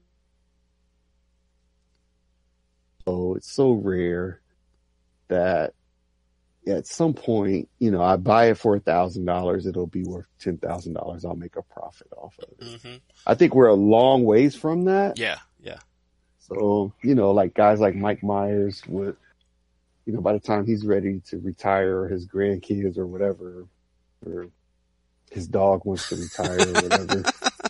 oh, it's so rare that at some point, you know, I buy it for a thousand dollars, it'll be worth ten thousand dollars. I'll make a profit off of it. Mm-hmm. I think we're a long ways from that. Yeah. Yeah. So, you know, like guys like Mike Myers would, you know, by the time he's ready to retire, or his grandkids or whatever, or his dog wants to retire or whatever,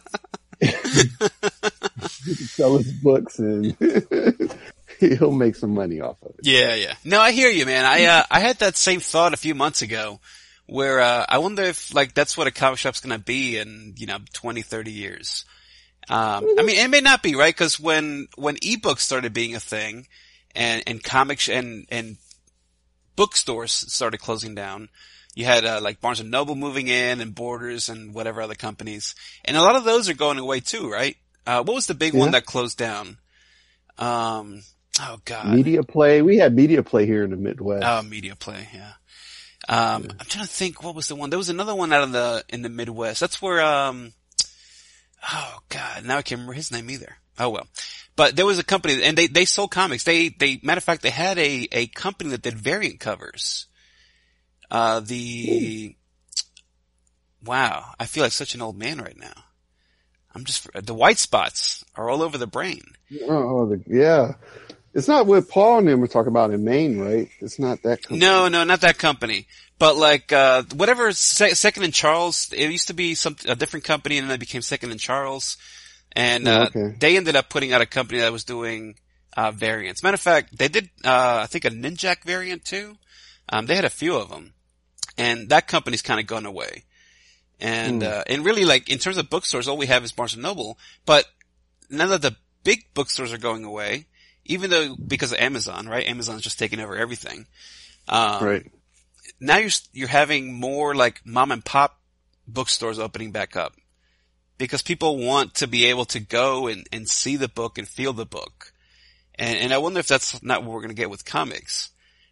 he can sell his books and he'll make some money off of it. Yeah, yeah. No, I hear you, man. I, uh, I had that same thought a few months ago where, uh, I wonder if, like, that's what a comic shop's gonna be in, you know, twenty, thirty years. Um, I mean, it may not be, right? Cause when, when ebooks started being a thing and, and comics and, and bookstores started closing down, you had, uh, like Barnes and Noble moving in and Borders and whatever other companies. And a lot of those are going away too, right? Uh, what was the big yeah. one that closed down? Um, oh God. Media Play. We had Media Play here in the Midwest. Oh, Media Play. Yeah. Um, yeah. I'm trying to think, what was the one? There was another one out of the, in the Midwest. That's where, um, oh God, now I can't remember his name either. Oh well. But there was a company, and they, they sold comics. They, they, matter of fact, they had a, a company that did variant covers. Uh, the, wow, I feel like such an old man right now. I'm just, the white spots are all over the brain. Oh, the, yeah. It's not what Paul and them were talking about in Maine, right? It's not that company. No, no, not that company. But like, uh, whatever, Se- Second and Charles, it used to be some, a different company, and then it became Second and Charles. And, uh, oh, okay. They ended up putting out a company that was doing, uh, variants. Matter of fact, they did, uh, I think a Ninjak variant too. Um, they had a few of them. And that company's kind of gone away. And, mm. uh, and really like, in terms of bookstores, all we have is Barnes and Noble. But now that the big bookstores are going away, even though, because of Amazon, right? Amazon's just taking over everything. Um, right. Now you're, you're having more like mom and pop bookstores opening back up. Because people want to be able to go and, and see the book and feel the book. And, and I wonder if that's not what we're going to get with comics.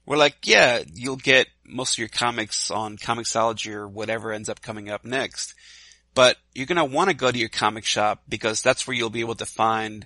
Where like, yeah, you'll get most of your comics on Comixology or whatever ends up coming up next. But you're going to want to go to your comic shop because that's where you'll be able to find,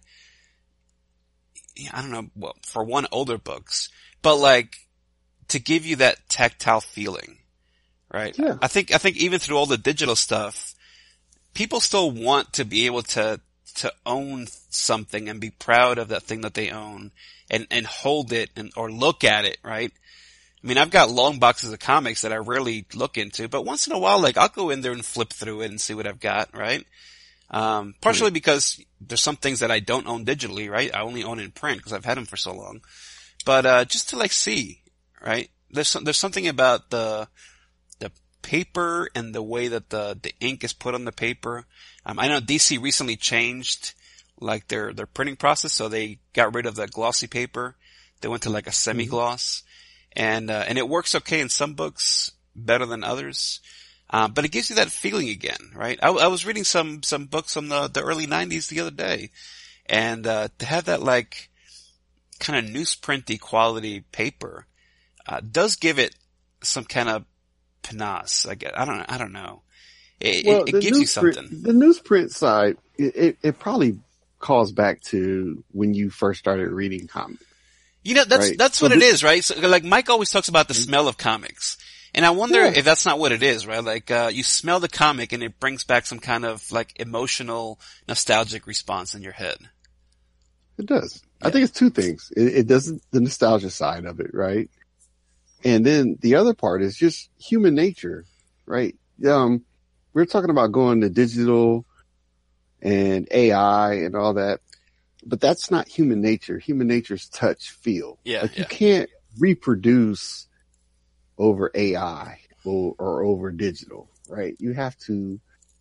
I don't know, well, for one, older books, but like to give you that tactile feeling, right? Yeah. I think, I think even through all the digital stuff, people still want to be able to, to own something and be proud of that thing that they own and, and hold it and, or look at it, right? I mean, I've got long boxes of comics that I rarely look into, but once in a while, like, I'll go in there and flip through it and see what I've got, right? Um, partially because there's some things that I don't own digitally, right? I only own in print because I've had them for so long. But, uh, just to like see, right? There's some, there's something about the, the paper and the way that the, the ink is put on the paper. Um, I know D C recently changed, like, their, their printing process, so they got rid of the glossy paper. They went to like a semi-gloss. And, uh, and it works okay in some books, better than others. Um, but it gives you that feeling again, right? I, I was reading some, some books from the, the early nineties the other day. And, uh, to have that like kind of newsprinty quality paper, uh, does give it some kind of panache. I guess. I don't, I don't know. It, well, it, it gives you something. The newsprint side, it, it, it probably calls back to when you first started reading comics. You know, that's, right. that's so what this, it is, right? So, like, Mike always talks about the smell of comics. And I wonder yeah. if that's not what it is, right? Like, uh, you smell the comic and it brings back some kind of, like, emotional, nostalgic response in your head. It does. Yeah. I think it's two things. It, it does the nostalgia side of it, right? And then the other part is just human nature, right? Um, we're talking about going to digital and A I and all that. But that's not human nature. Human nature's touch, feel. Yeah, like yeah. you can't reproduce over A I or, or over digital, right? You have to,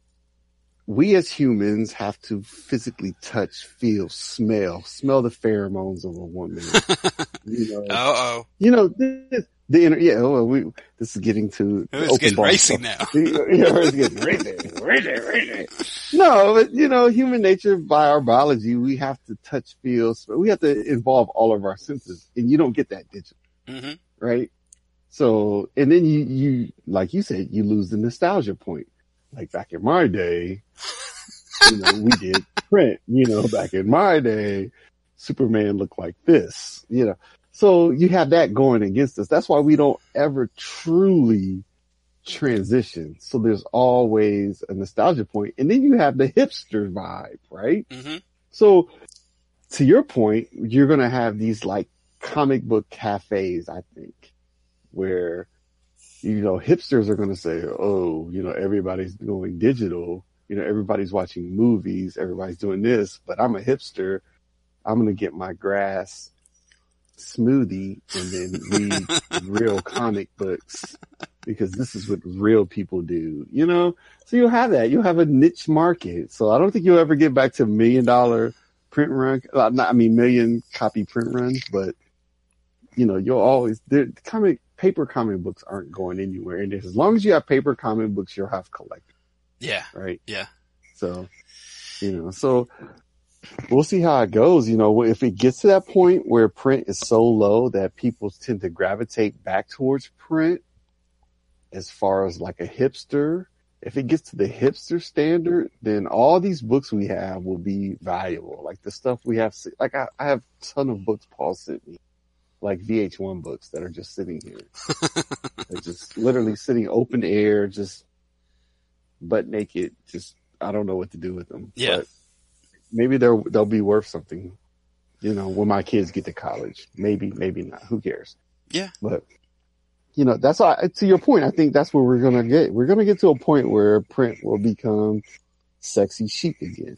we as humans have to physically touch, feel, smell, smell the pheromones of a woman. you know, Uh-oh. You know, this, the inner, yeah, well, we, this is getting to it's getting racy now. yeah, it's getting racy, racy, racy. No, but you know, human nature by our biology, we have to touch, feel, we have to involve all of our senses, and you don't get that digital, mm-hmm. right? So, and then you, you, like you said, you lose the nostalgia point. Like back in my day, you know, we did print, you know, back in my day, Superman looked like this, you know. So you have that going against us. That's why we don't ever truly transition. So there's always a nostalgia point. And then you have the hipster vibe, right? Mm-hmm. So to your point, you're going to have these like comic book cafes, I think, where, you know, hipsters are going to say, oh, you know, everybody's going digital. You know, everybody's watching movies. Everybody's doing this, but I'm a hipster. I'm going to get my grass smoothie and then read real comic books because this is what real people do, you know? So you'll have that. You'll have a niche market. So I don't think you'll ever get back to million dollar print run. Uh, not, I mean, million copy print runs, but you know, you'll always, the comic, paper comic books aren't going anywhere. And as long as you have paper comic books, you'll have collectors. Yeah. Right. Yeah. So, you know, so we'll see how it goes. You know, if it gets to that point where print is so low that people tend to gravitate back towards print as far as like a hipster, if it gets to the hipster standard, then all these books we have will be valuable. Like the stuff we have, like I, I have a ton of books Paul sent me, like V H one books that are just sitting here. They're just literally sitting open air, just butt naked. Just, I don't know what to do with them. Yeah. But maybe they'll, they'll be worth something, you know, when my kids get to college. Maybe, maybe not. Who cares? Yeah. But, you know, that's all, to your point. I think that's where we're going to get. We're going to get to a point where print will become sexy chic again.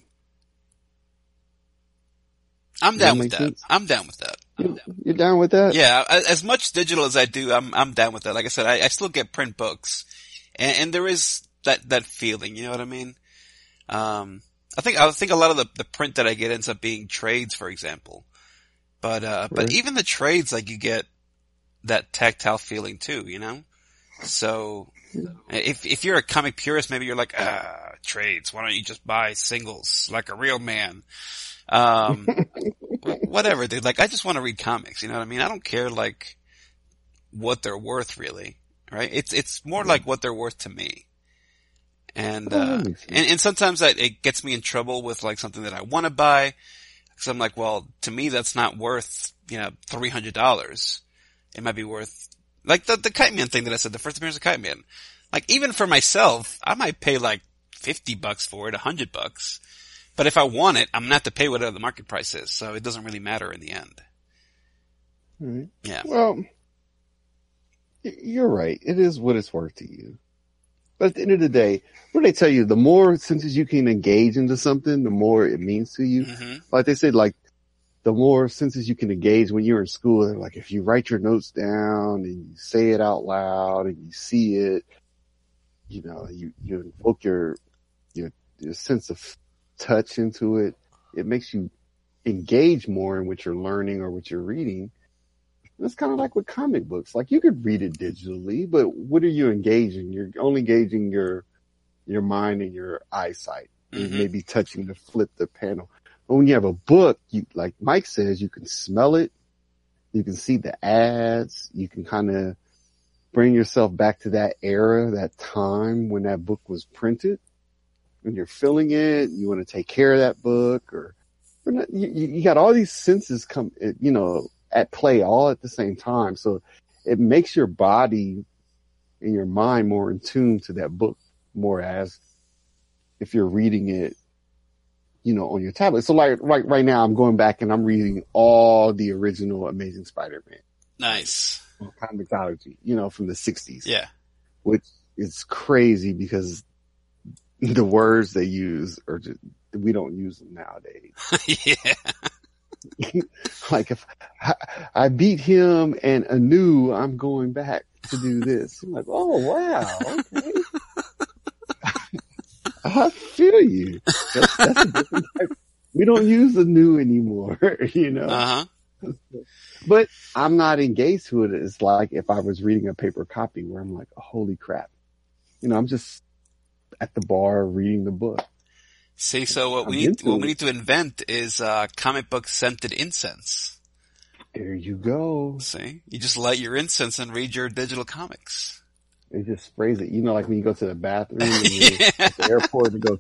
I'm down with that. Sense? I'm down with that. You're, you're down with that? Yeah. As much digital as I do, I'm, I'm down with that. Like I said, I, I still get print books and, and there is that, that feeling, you know what I mean? Um, I think, I think a lot of the, the print that I get ends up being trades, for example. But, uh, right. but even the trades, like you get that tactile feeling too, you know? So if, if you're a comic purist, maybe you're like, ah, trades. Why don't you just buy singles like a real man? Um, whatever, dude. Like, I just want to read comics. You know what I mean? I don't care, like, what they're worth really, right? It's, it's more like what they're worth to me. And, uh, and, and sometimes that, it gets me in trouble with like something that I want to buy. Cause I'm like, well, to me, that's not worth, you know, three hundred dollars. It might be worth, like the, the Kite Man thing that I said, the first appearance of Kite Man. Like even for myself, I might pay like fifty bucks for it, a hundred bucks. But if I want it, I'm gonna have to pay whatever the market price is. So it doesn't really matter in the end. Right. Yeah. Well, you're right. It is what it's worth to you. But at the end of the day, what do they tell you? The more senses you can engage into something, the more it means to you. Mm-hmm. Like they said, like the more senses you can engage when you're in school. They're like, if you write your notes down and you say it out loud and you see it, you know, you, you invoke your, your, your sense of touch into it. It makes you engage more in what you're learning or what you're reading. It's kind of like with comic books. Like you could read it digitally, but what are you engaging? You're only engaging your, your mind and your eyesight. Mm-hmm. And maybe touching to flip the panel. But when you have a book, you, like Mike says, you can smell it. You can see the ads. You can kind of bring yourself back to that era, that time when that book was printed. When you're feeling it, you want to take care of that book or, or not, you, you got all these senses come, you know, at play all at the same time. So it makes your body and your mind more in tune to that book more as if you're reading it, you know, on your tablet. So like right, right now I'm going back and I'm reading all the original Amazing Spider-Man. Nice. Comixology, you know, from the sixties. Yeah. Which is crazy because the words they use are just, we don't use them nowadays. Yeah. Like if I, I beat him and anew, I'm going back to do this. I'm like, oh wow, okay. I feel you. That's, that's a different type. We don't use anew anymore, you know. Uh-huh. But I'm not engaged to it. It's like if I was reading a paper copy where I'm like, oh, holy crap. You know, I'm just at the bar reading the book. See, so what we need, what we need to invent is, uh, comic book scented incense. There you go. See? You just light your incense and read your digital comics. It just sprays it. You know, like when you go to the bathroom and you're yeah. at the airport and go,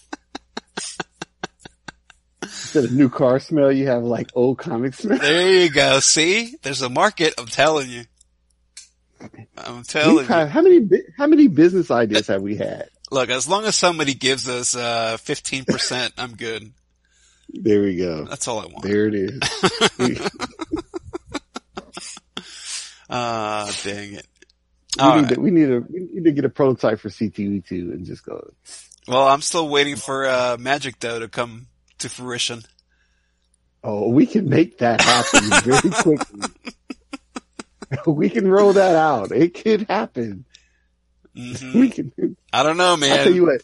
instead of new car smell, you have like old comic smell. There you go. See? There's a market. I'm telling you. I'm telling We've had, you. How many, how many business ideas have we had? Look, as long as somebody gives us, uh, fifteen percent, I'm good. There we go. That's all I want. There it is. Ah, uh, dang it. We All need, right. to, we need to, we need to get a prototype for C two E two and just go. Well, I'm still waiting for, uh, Magic Dough to come to fruition. Oh, we can make that happen very quickly. We can roll that out. It could happen. Mm-hmm. We can. I don't know, man. I'll tell you what.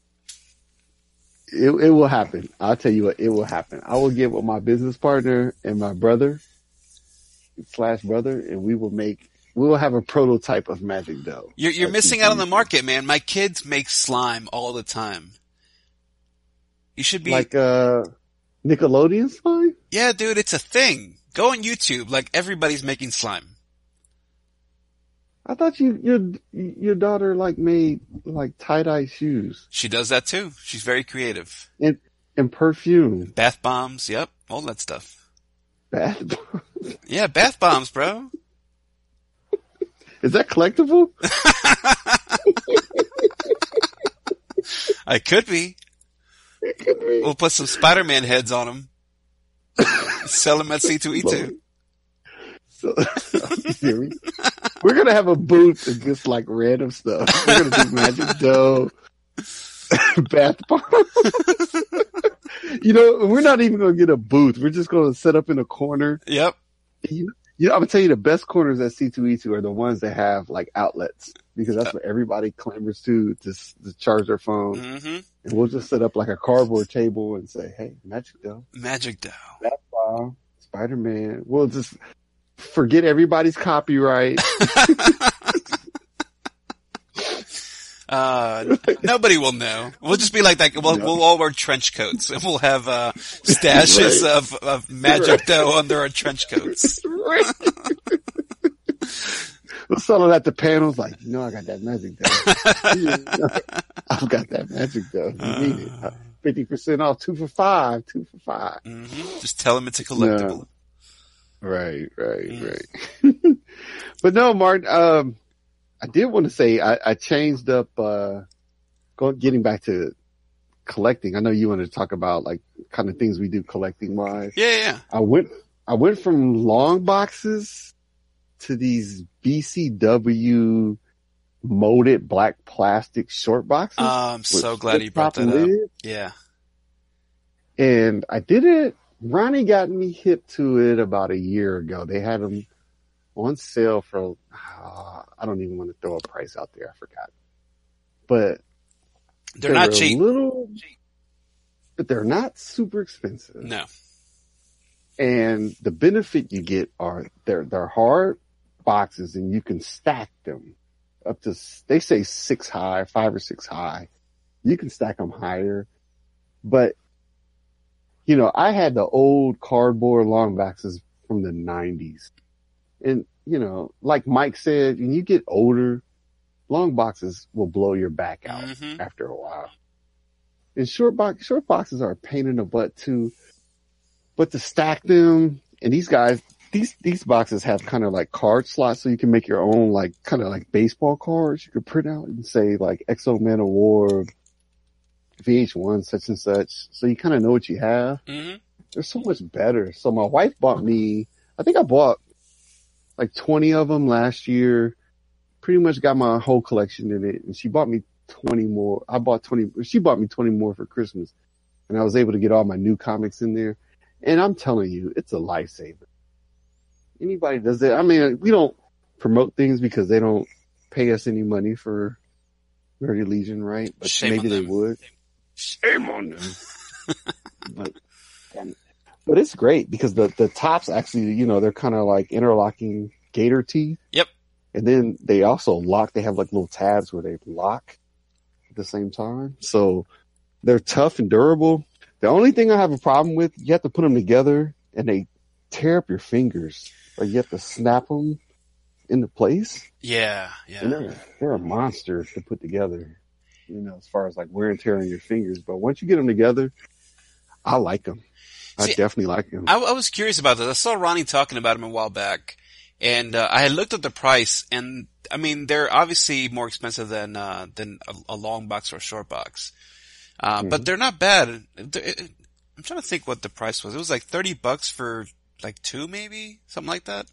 It, it will happen. I'll tell you what. It will happen. I will get with my business partner and my brother slash brother, and we will make. We will have a prototype of Magic Dough. You're, you're missing out on the market, man. My kids make slime all the time. You should be like uh Nickelodeon slime. Yeah, dude, it's a thing. Go on YouTube. Like everybody's making slime. I thought you your your daughter like made like tie dye shoes. She does that too. She's very creative. And and perfume, bath bombs. Yep, all that stuff. Bath bombs. Yeah, bath bombs, bro. Is that collectible? I could be. It could be. We'll put some Spider-Man heads on them. Sell them at C two E two. So, we're gonna have a booth of just like random stuff. We're gonna do Magic Dough, bath bombs. You know, we're not even gonna get a booth. We're just gonna set up in a corner. Yep. You, you know, I'm gonna tell you the best corners at C two E two are the ones that have like outlets because that's what everybody clamors to to, to charge their phone. Mm-hmm. And we'll just set up like a cardboard table and say, "Hey, Magic Dough, Magic Dough, bath bomb, Spider-Man." We'll just forget everybody's copyright. uh, nobody will know. We'll just be like that. We'll, no. we'll all wear trench coats and we'll have, uh, stashes right. of, of Magic right. Dough under our trench coats. Right. was selling at the panels like, you know, I got that magic dust. I've got that magic dust. You need it. fifty percent off, two for five, two for five. Mm-hmm. Just tell them it's a collectible. No. Right, right, mm. right. But no, Martin, um, I did want to say I, I changed up, uh, going, getting back to collecting. I know you wanted to talk about like kind of things we do collecting wise. Yeah, yeah. I went, I went from long boxes to these B C W molded black plastic short boxes. Oh, I'm so glad you brought that up. Lid. Yeah. And I did it. Ronnie got me hip to it about a year ago. They had them on sale for, uh, I don't even want to throw a price out there. I forgot. But they're not cheap. Little, but they're not super expensive. No. And the benefit you get are they're, they're hard boxes and you can stack them up to, they say six high, five or six high. You can stack them higher, but you know, I had the old cardboard long boxes from the nineties. And, you know, like Mike said, when you get older, long boxes will blow your back out mm-hmm. after a while. And short box, short boxes are a pain in the butt too. But to stack them, and these guys, these, these boxes have kind of like card slots so you can make your own like, kind of like baseball cards. You could print out and say like X O Man of War, V H one, such and such. So you kind of know what you have. Mm-hmm. They're so much better. So my wife bought me, I think I bought like twenty of them last year. Pretty much got my whole collection in it. And she bought me twenty more. I bought twenty, she bought me twenty more for Christmas. And I was able to get all my new comics in there. And I'm telling you, it's a lifesaver. Anybody does that. I mean, we don't promote things because they don't pay us any money for Nerdy Legion, right? But Shame maybe they them. would. Shame on them. but, but it's great because the, the tops actually, you know, they're kind of like interlocking gator teeth. Yep. And then they also lock. They have like little tabs where they lock at the same time. So they're tough and durable. The only thing I have a problem with, you have to put them together and they tear up your fingers. Like you have to snap them into place. Yeah, yeah. And they're, they're a monster to put together, you know, as far as like wear and tear on your fingers. But once you get them together, I like them. I See, definitely like them. I, I was curious about this. I saw Ronnie talking about them a while back, and uh, I had looked at the price, and I mean, they're obviously more expensive than uh, than a, a long box or a short box, uh, mm-hmm. but they're not bad. They're, I'm trying to think what the price was. It was like thirty bucks for like two, maybe something like that.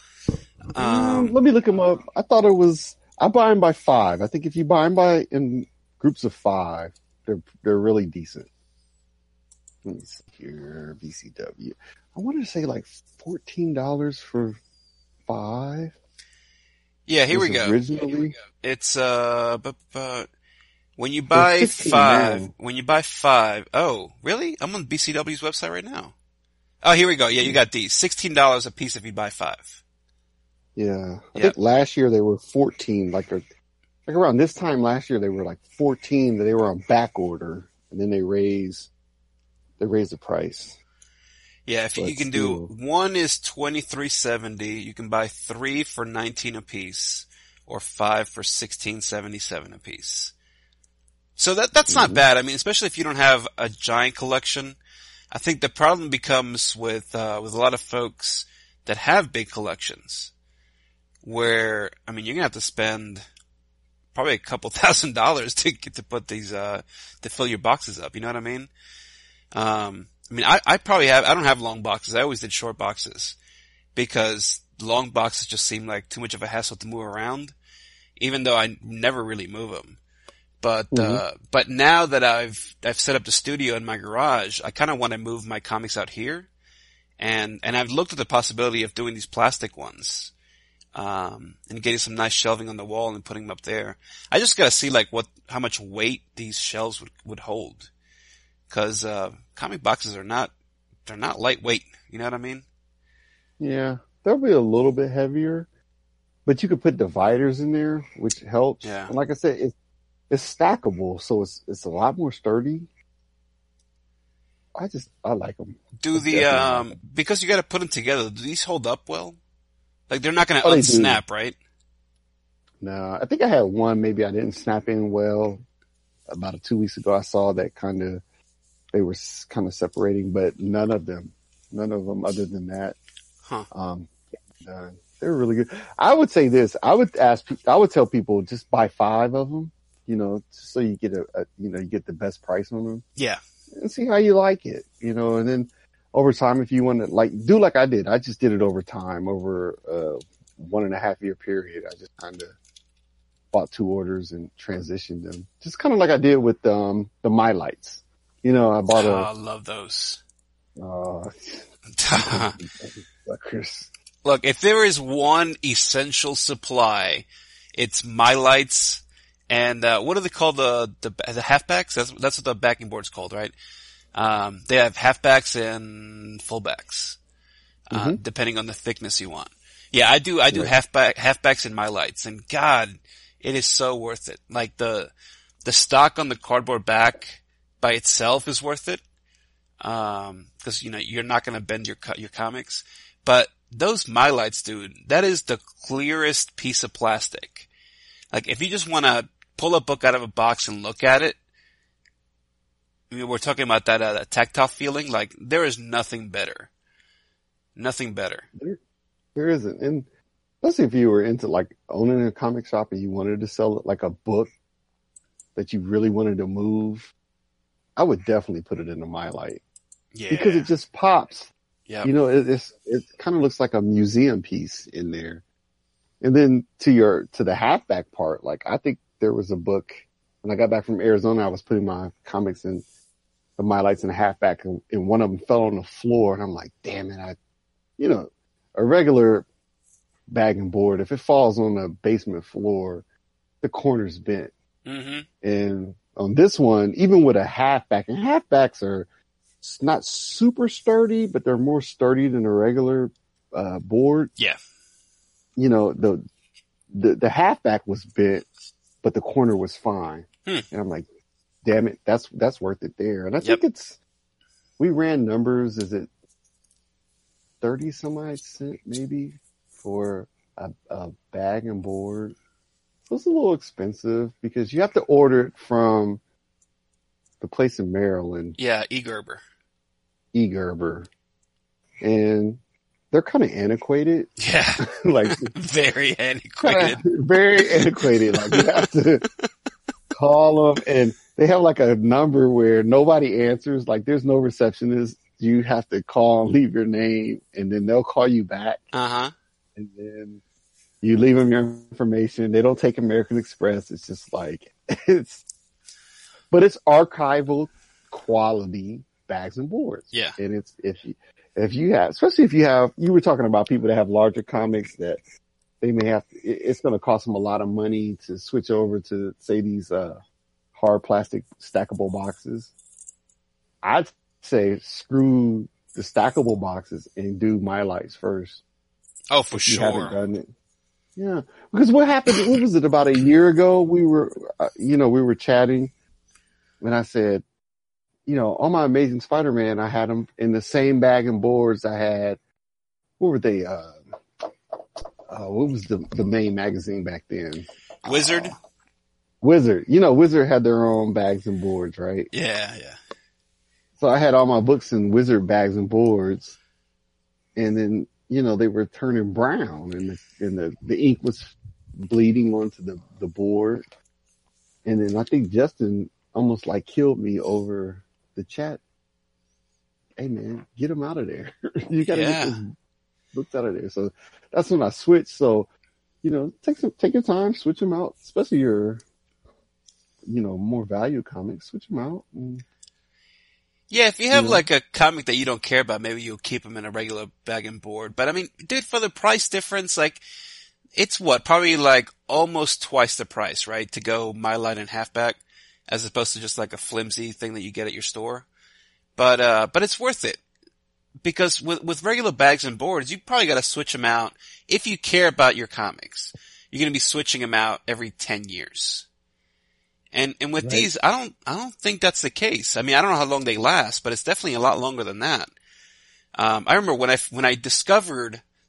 Um, let me look them up. I thought it was, I buy them by five. I think if you buy them by in groups of five, they're, they're really decent. Let me see here, B C W. I wanted to say like fourteen dollars for five. Yeah, here we go. Originally. Here we go. It's, uh, but, but when you buy five, now. when you buy five, oh, really? I'm on B C W's website right now. Oh, here we go. Yeah, you got these. sixteen dollars a piece if you buy five. Yeah. I yep. think last year they were fourteen, like, a, like around this time last year they were like fourteen, they were on back order, and then they raised, they raised the price. Yeah, if but you can still. do, one is twenty-three seventy, you can buy three for nineteen a piece, or five for sixteen seventy-seven a piece. So that, that's mm-hmm. not bad. I mean, especially if you don't have a giant collection. I think the problem becomes with, uh, with a lot of folks that have big collections where, I mean, you're gonna have to spend probably a couple thousand dollars to get to put these, uh, to fill your boxes up. You know what I mean? Um, I mean, I, I probably have, I don't have long boxes. I always did short boxes because long boxes just seem like too much of a hassle to move around, even though I never really move them. But, mm-hmm. uh, but now that I've, I've set up the studio in my garage, I kind of want to move my comics out here. And, and I've looked at the possibility of doing these plastic ones, um, and getting some nice shelving on the wall and putting them up there. I just gotta see like what, how much weight these shelves would, would hold. Cause, uh, comic boxes are not, they're not lightweight. You know what I mean? Yeah. They'll be a little bit heavier, but you could put dividers in there, which helps. Yeah. And like I said, it's, It's stackable, so it's it's a lot more sturdy. I just I like them. Do the um like because you got to put them together? Do these hold up well? Like they're not going to oh, unsnap, right? No, I think I had one. Maybe I didn't snap in well. About two weeks ago, I saw that kind of they were kind of separating, but none of them, none of them other than that. Huh. Um, uh, they're really good. I would say this. I would ask. I would tell people just buy five of them. You know, just so you get a, a you know you get the best price on them. Yeah. And see how you like it. You know, and then over time, if you want to like do like I did, I just did it over time, over a one and a half year period. I just kind of bought two orders and transitioned them, just kind of like I did with um the My Lights. You know, I bought a. Oh, I love those. Uh, Look, if there is one essential supply, it's My Lights and uh what are they called? The the the halfbacks. That's that's what the backing board's called, right? Um, they have halfbacks and fullbacks, uh, mm-hmm. depending on the thickness you want. Yeah, I do. I do right. halfback halfbacks in My Lights, and God, it is so worth it. Like the the stock on the cardboard back by itself is worth it, um, because you know you're not going to bend your your comics. But those My Lights, dude, that is the clearest piece of plastic. Like if you just want to pull a book out of a box and look at it, I mean, we're talking about that, uh, that tactile feeling. Like there is nothing better, nothing better. There, there isn't, and especially if you were into like owning a comic shop and you wanted to sell it like a book that you really wanted to move, I would definitely put it in a My Light. Yeah. Because it just pops. Yeah. You know, it, it's, it kind of looks like a museum piece in there. And then to your, to the halfback part, like I think there was a book when I got back from Arizona, I was putting my comics in the My Lights in a halfback and, and one of them fell on the floor and I'm like, damn it. I, you know, a regular bag and board, if it falls on the basement floor, the corner's bent. Mm-hmm. And on this one, even with a halfback, and halfbacks are not super sturdy, but they're more sturdy than a regular uh, board. Yeah. You know, the, the, the halfback was bent, but the corner was fine. Hmm. And I'm like, damn it, that's, that's worth it there. And I yep. think it's, we ran numbers, is it thirty some odd cent maybe for a, a bag and board? So it's a little expensive because you have to order it from the place in Maryland. Yeah, E. Gerber. E. Gerber. And they're kind of antiquated. Yeah. Like very antiquated. Very antiquated. Like you have to call them and they have like a number where nobody answers. Like there's no receptionist. You have to call and leave your name and then they'll call you back. Uh-huh. And then you leave them your information. They don't take American Express. It's just like, it's, but it's archival quality bags and boards. Yeah. And it's, if you, if you have, especially if you have, you were talking about people that have larger comics that they may have, it's going to cost them a lot of money to switch over to say these, uh, hard plastic stackable boxes. I'd say screw the stackable boxes and do My Lights first. Oh, for if you sure. haven't done it. Yeah. Because what happened, what was it, about a year ago, we were, uh, you know, we were chatting and I said, you know, on my Amazing Spider-Man, I had them in the same bag and boards I had, what were they, uh, uh what was the, the main magazine back then? Wizard? Uh, Wizard. You know, Wizard had their own bags and boards, right? Yeah, yeah. So I had all my books in Wizard bags and boards and then, you know, they were turning brown and the, and the, the ink was bleeding onto the, the board. And then I think Justin almost like killed me over the chat. Hey man, get them out of there. You gotta yeah. get those books out of there. So that's when I switched. So, you know, take some, take your time, switch them out, especially your, you know, more value comics, switch them out. And, yeah, if you have yeah. like a comic that you don't care about, maybe you'll keep them in a regular bag and board. But I mean, dude, for the price difference, like, it's what? Probably like almost twice the price, right? To go My Light and halfback, as opposed to just like a flimsy thing that you get at your store. But, uh, but it's worth it. Because with, with regular bags and boards, you probably gotta switch them out. If you care about your comics, you're gonna be switching them out every ten years. And, and with right. these, I don't, I don't think that's the case. I mean, I don't know how long they last, but it's definitely a lot longer than that. Um, I remember when I, when I discovered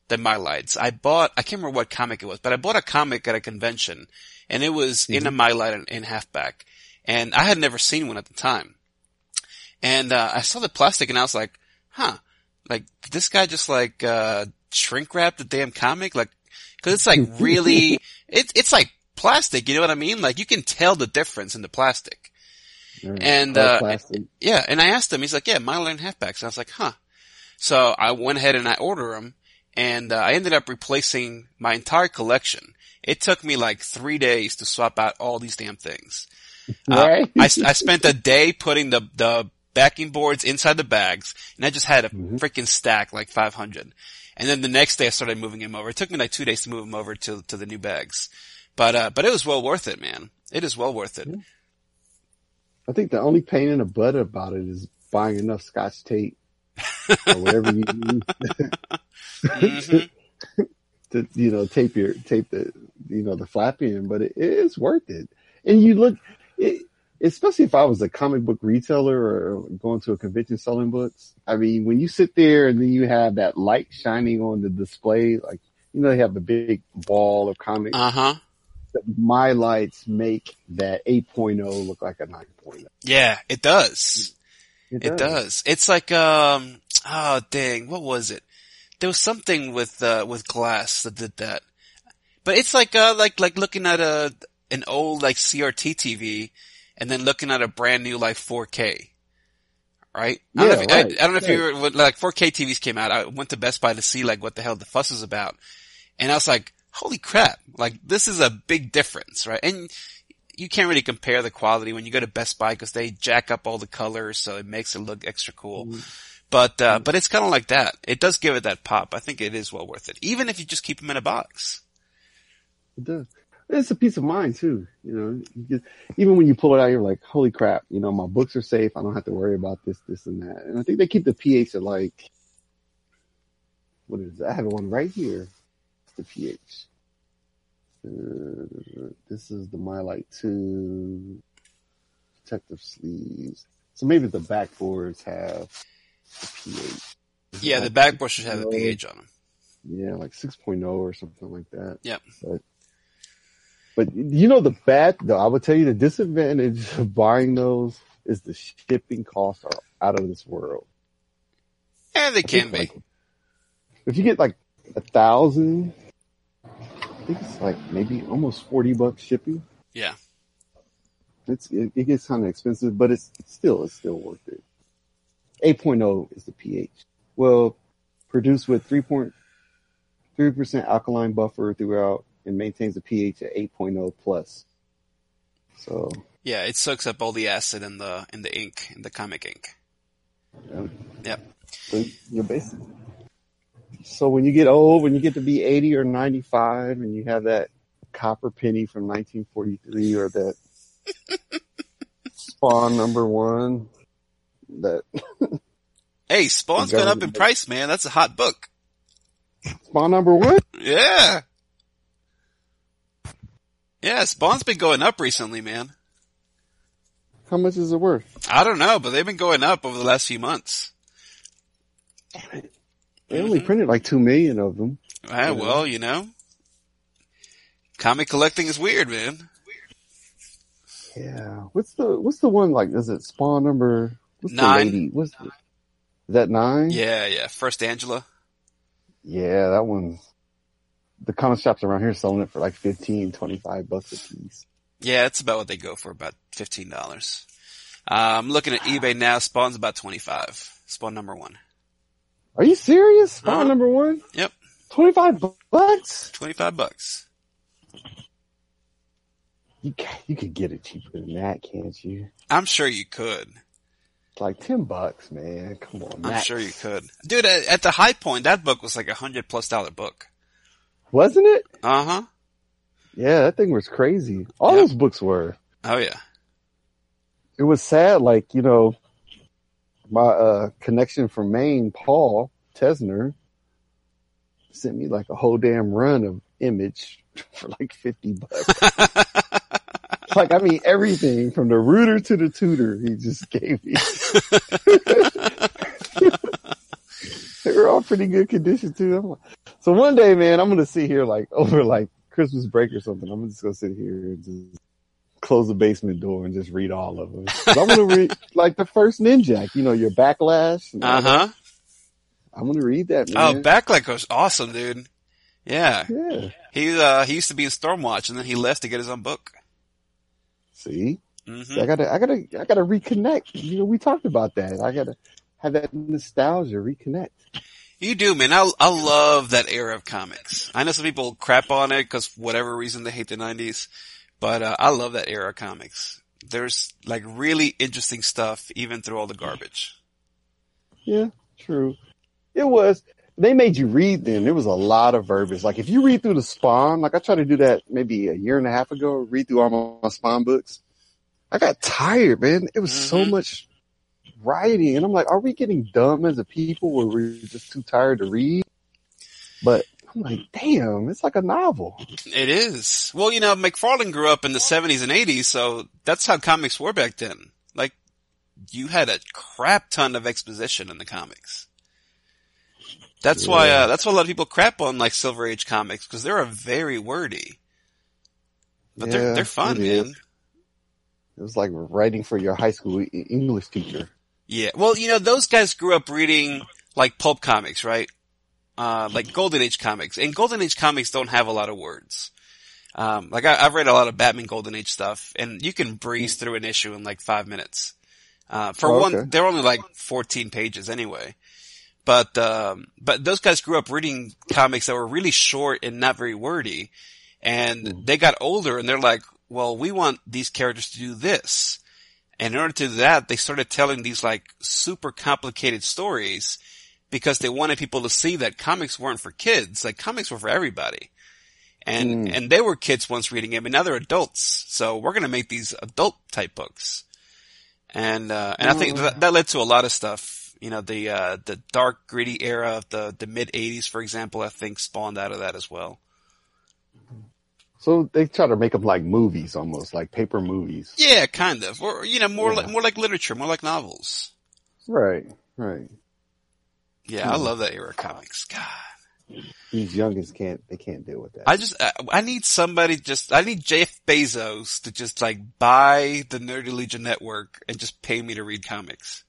than My Lights. I bought, I can't remember what comic it was, but I bought a comic at a convention, and it was mm-hmm. in a My Light in, in halfback. And I had never seen one at the time. And, uh, I saw the plastic and I was like, huh, like, did this guy just like, uh, shrink wrap the damn comic? Like, cause it's like really, it's, it's like plastic, you know what I mean? Like, you can tell the difference in the plastic. Mm, and, uh, plastic. yeah, and I asked him, he's like, yeah, My Light in halfbacks. And I was like, huh. So I went ahead and I ordered them. And, uh, I ended up replacing my entire collection. It took me like three days to swap out all these damn things. Right. Uh, I, I spent a day putting the, the backing boards inside the bags, and I just had a mm-hmm. freaking stack, like five hundred. And then the next day I started moving them over. It took me like two days to move them over to, to the new bags. But, uh, but it was well worth it, man. It is well worth it. I think the only pain in the butt about it is buying enough Scotch tape or whatever you need. mm-hmm. to, you know, tape your, tape the, you know, the flap in, but it, it is worth it. And you look, it, especially if I was a comic book retailer or going to a convention selling books. I mean, when you sit there and then you have that light shining on the display, like, you know, they have the big ball of comics. Uh-huh. My Lights make that eight point oh look like a nine point oh. Yeah, it does. It, it does. does. It's like, um, oh dang, what was it? There was something with, uh, with glass that did that. But it's like, uh, like, like looking at a, an old, like, C R T T V and then looking at a brand new, like, four K. Right? Yeah, I don't know if, right. I, I don't know if you were, like, four K T Vs came out. I went to Best Buy to see, like, what the hell the fuss is about. And I was like, holy crap. Like, this is a big difference, right? And you can't really compare the quality when you go to Best Buy because they jack up all the colors, so it makes it look extra cool. Mm-hmm. But, uh, mm-hmm. but it's kind of like that. It does give it that pop. I think it is well worth it. Even if you just keep them in a box. It does. It's a peace of mind too, you know. You just, even when you pull it out, you're like, "Holy crap!" You know, my books are safe. I don't have to worry about this, this, and that. And I think they keep the pH at like, what is it? I have one right here. The pH. Uh, this is the My Light two protective sleeves. So maybe the backboards have the pH. Yeah, the backboard should have a pH on them. Yeah, like six point oh or something like that. Yep. But, But you know the bad though, I would tell you the disadvantage of buying those is the shipping costs are out of this world. Yeah, they can be. Like, if you get like a thousand, I think it's like maybe almost forty bucks shipping. Yeah. It's it, it gets kind of expensive, but it's, it's still it's still worth it. eight point oh is the pH. Well, produced with three point three percent alkaline buffer throughout. And maintains a pH at eight point oh plus. So yeah, it soaks up all the acid in the in the ink, in the comic ink. Yeah. Yep. So you're basically. So when you get old, when you get to be eighty or ninety-five, and you have that copper penny from nineteen forty-three, or that Spawn number one, that hey, Spawn's gone up in price, man. That's a hot book. Spawn number one. Yeah. Yeah, Spawn's been going up recently, man. How much is it worth? I don't know, but they've been going up over the last few months. They only mm-hmm. printed like two million of them. Ah, well, you know, comic collecting is weird, man. Yeah. What's the What's the one like? Is it Spawn number what's nine? The lady? What's the, is that nine? Yeah, yeah. First Angela. Yeah, that one. The comic shops around here selling it for like fifteen, twenty-five bucks a piece. Yeah, that's about what they go for, about fifteen dollars. Uh, I'm looking at eBay now. Spawn's about twenty-five. Spawn number one. Are you serious? Spawn uh-huh. number one? Yep. twenty-five bucks? twenty-five bucks. You you could get it cheaper than that, can't you? I'm sure you could. Like ten bucks, man. Come on. I'm Max. sure you could. Dude, at the high point, that book was like a hundred plus dollar book. Wasn't it? Uh-huh. Yeah, that thing was crazy. All yep. those books were. Oh, yeah. It was sad, like, you know, my uh, connection from Maine, Paul Tesner, sent me like a whole damn run of Image for like fifty bucks. Like, I mean, everything from the Rooter to the Tutor, he just gave me. They were all pretty good condition, too. I'm like, So one day, man, I'm gonna sit here like over like Christmas break or something. I'm just gonna sit here and just close the basement door and just read all of them. I want to read like the first Ninjak, you know, your Backlash. Uh huh. I'm gonna read that, man. Oh, Backlash was awesome, dude. Yeah. Yeah. He uh he used to be in Stormwatch, and then he left to get his own book. See, Mm-hmm. so I gotta, I gotta, I gotta reconnect. You know, we talked about that. I gotta have that nostalgia, reconnect. You do, man. I I love that era of comics. I know some people crap on it because whatever reason they hate the nineties, but uh, I love that era of comics. There's like really interesting stuff even through all the garbage. Yeah, true. It was. They made you read them. There was a lot of verbiage. Like if you read through the Spawn, like I tried to do that maybe a year and a half ago, read through all my Spawn books. I got tired, man. It was mm-hmm. so much writing. And I'm like, are we getting dumb as a people where we're just too tired to read? But I'm like, damn, it's like a novel. It is. Well, you know, McFarlane grew up in the seventies and eighties, so that's how comics were back then. Like, you had a crap ton of exposition in the comics. That's yeah. why, uh, that's why a lot of people crap on like Silver Age comics, because they're very wordy. But yeah, they're, they're fun, man. Is. It was like writing for your high school English teacher. Yeah. Well, you know, those guys grew up reading like pulp comics, right? Uh, like Golden Age comics. And Golden Age comics don't have a lot of words. Um, like I, I've read a lot of Batman Golden Age stuff, and you can breeze through an issue in like five minutes. Uh, for oh, okay. one, they're only like fourteen pages anyway. But, um, but those guys grew up reading comics that were really short and not very wordy. And mm. they got older and they're like, well, we want these characters to do this. And in order to do that, they started telling these like super complicated stories because they wanted people to see that comics weren't for kids. Like comics were for everybody. And, mm. and they were kids once reading them, and now they're adults. So we're going to make these adult type books. And, uh, and mm. I think that, that led to a lot of stuff. You know, the, uh, the dark, gritty era of the, the mid eighties, for example, I think spawned out of that as well. So they try to make them like movies almost, like paper movies. Yeah, kind of. Or, you know, more yeah. like, more like literature, more like novels. Right, right. Yeah, hmm. I love that era of comics. God. These youngins can't, they can't deal with that. I just, I, I need somebody just, I need Jeff Bezos to just like buy the Nerdy Legion network and just pay me to read comics.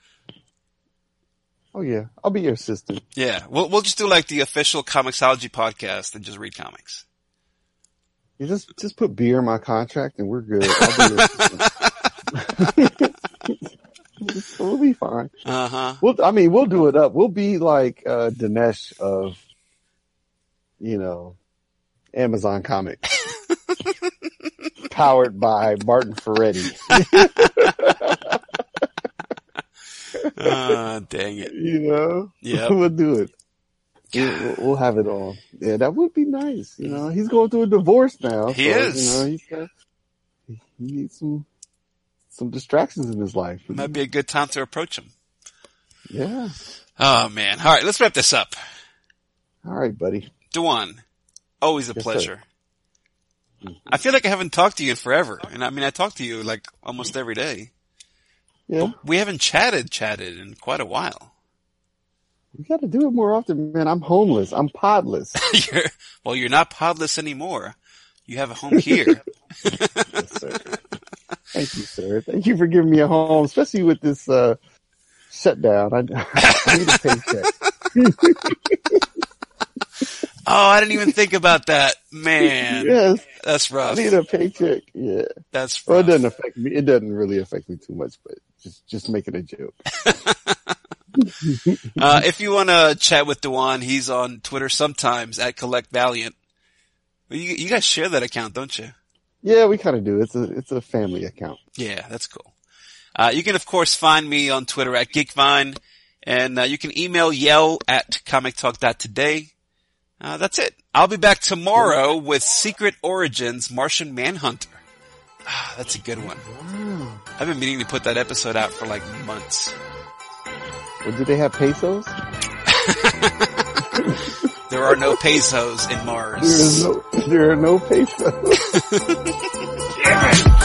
Oh yeah, I'll be your assistant. Yeah, we'll we'll just do like the official Comixology podcast and just read comics. You just just put beer in my contract and we're good. I'll be your assistant. We'll be fine. Uh huh. We'll, I mean, we'll do it up. We'll be like uh Dinesh of, you know, Amazon Comics, powered by Martin Ferretti. Ah, uh, dang it. You know? Yeah. We'll do it. We'll, we'll have it on. Yeah, that would be nice. You know, he's going through a divorce now. He so, is. You know, he's got, he needs some, some distractions in his life. Might be a good time to approach him. Yeah. Oh man. All right, let's wrap this up. All right, buddy. Dewan, always a yes, pleasure. Mm-hmm. I feel like I haven't talked to you in forever. And I mean, I talk to you like almost every day. Yeah. But we haven't chatted, chatted in quite a while. We got to do it more often, man. I'm homeless. I'm podless. you're, well, you're not podless anymore. You have a home here. Yes, sir. Thank you, sir. Thank you for giving me a home, especially with this uh, shutdown. I, I need a paycheck. Oh, I didn't even think about that, man. Yes, that's rough. I need a paycheck. Yeah, that's rough. Well, it doesn't affect me. It doesn't really affect me too much, but just just making a joke. uh, if you want to chat with Dewan, he's on Twitter sometimes at Collect Valiant. You, you guys share that account, don't you? Yeah, we kind of do. It's a it's a family account. Yeah, that's cool. Uh, you can of course find me on Twitter at Geekvine, and uh, you can email yell at comic talk dot today. Uh, that's it. I'll be back tomorrow with Secret Origins Martian Manhunter. Ah, that's a good one. Wow. I've been meaning to put that episode out for like months. Well, do they have pesos? There are no pesos in Mars. There is no, there are no pesos. Damn it!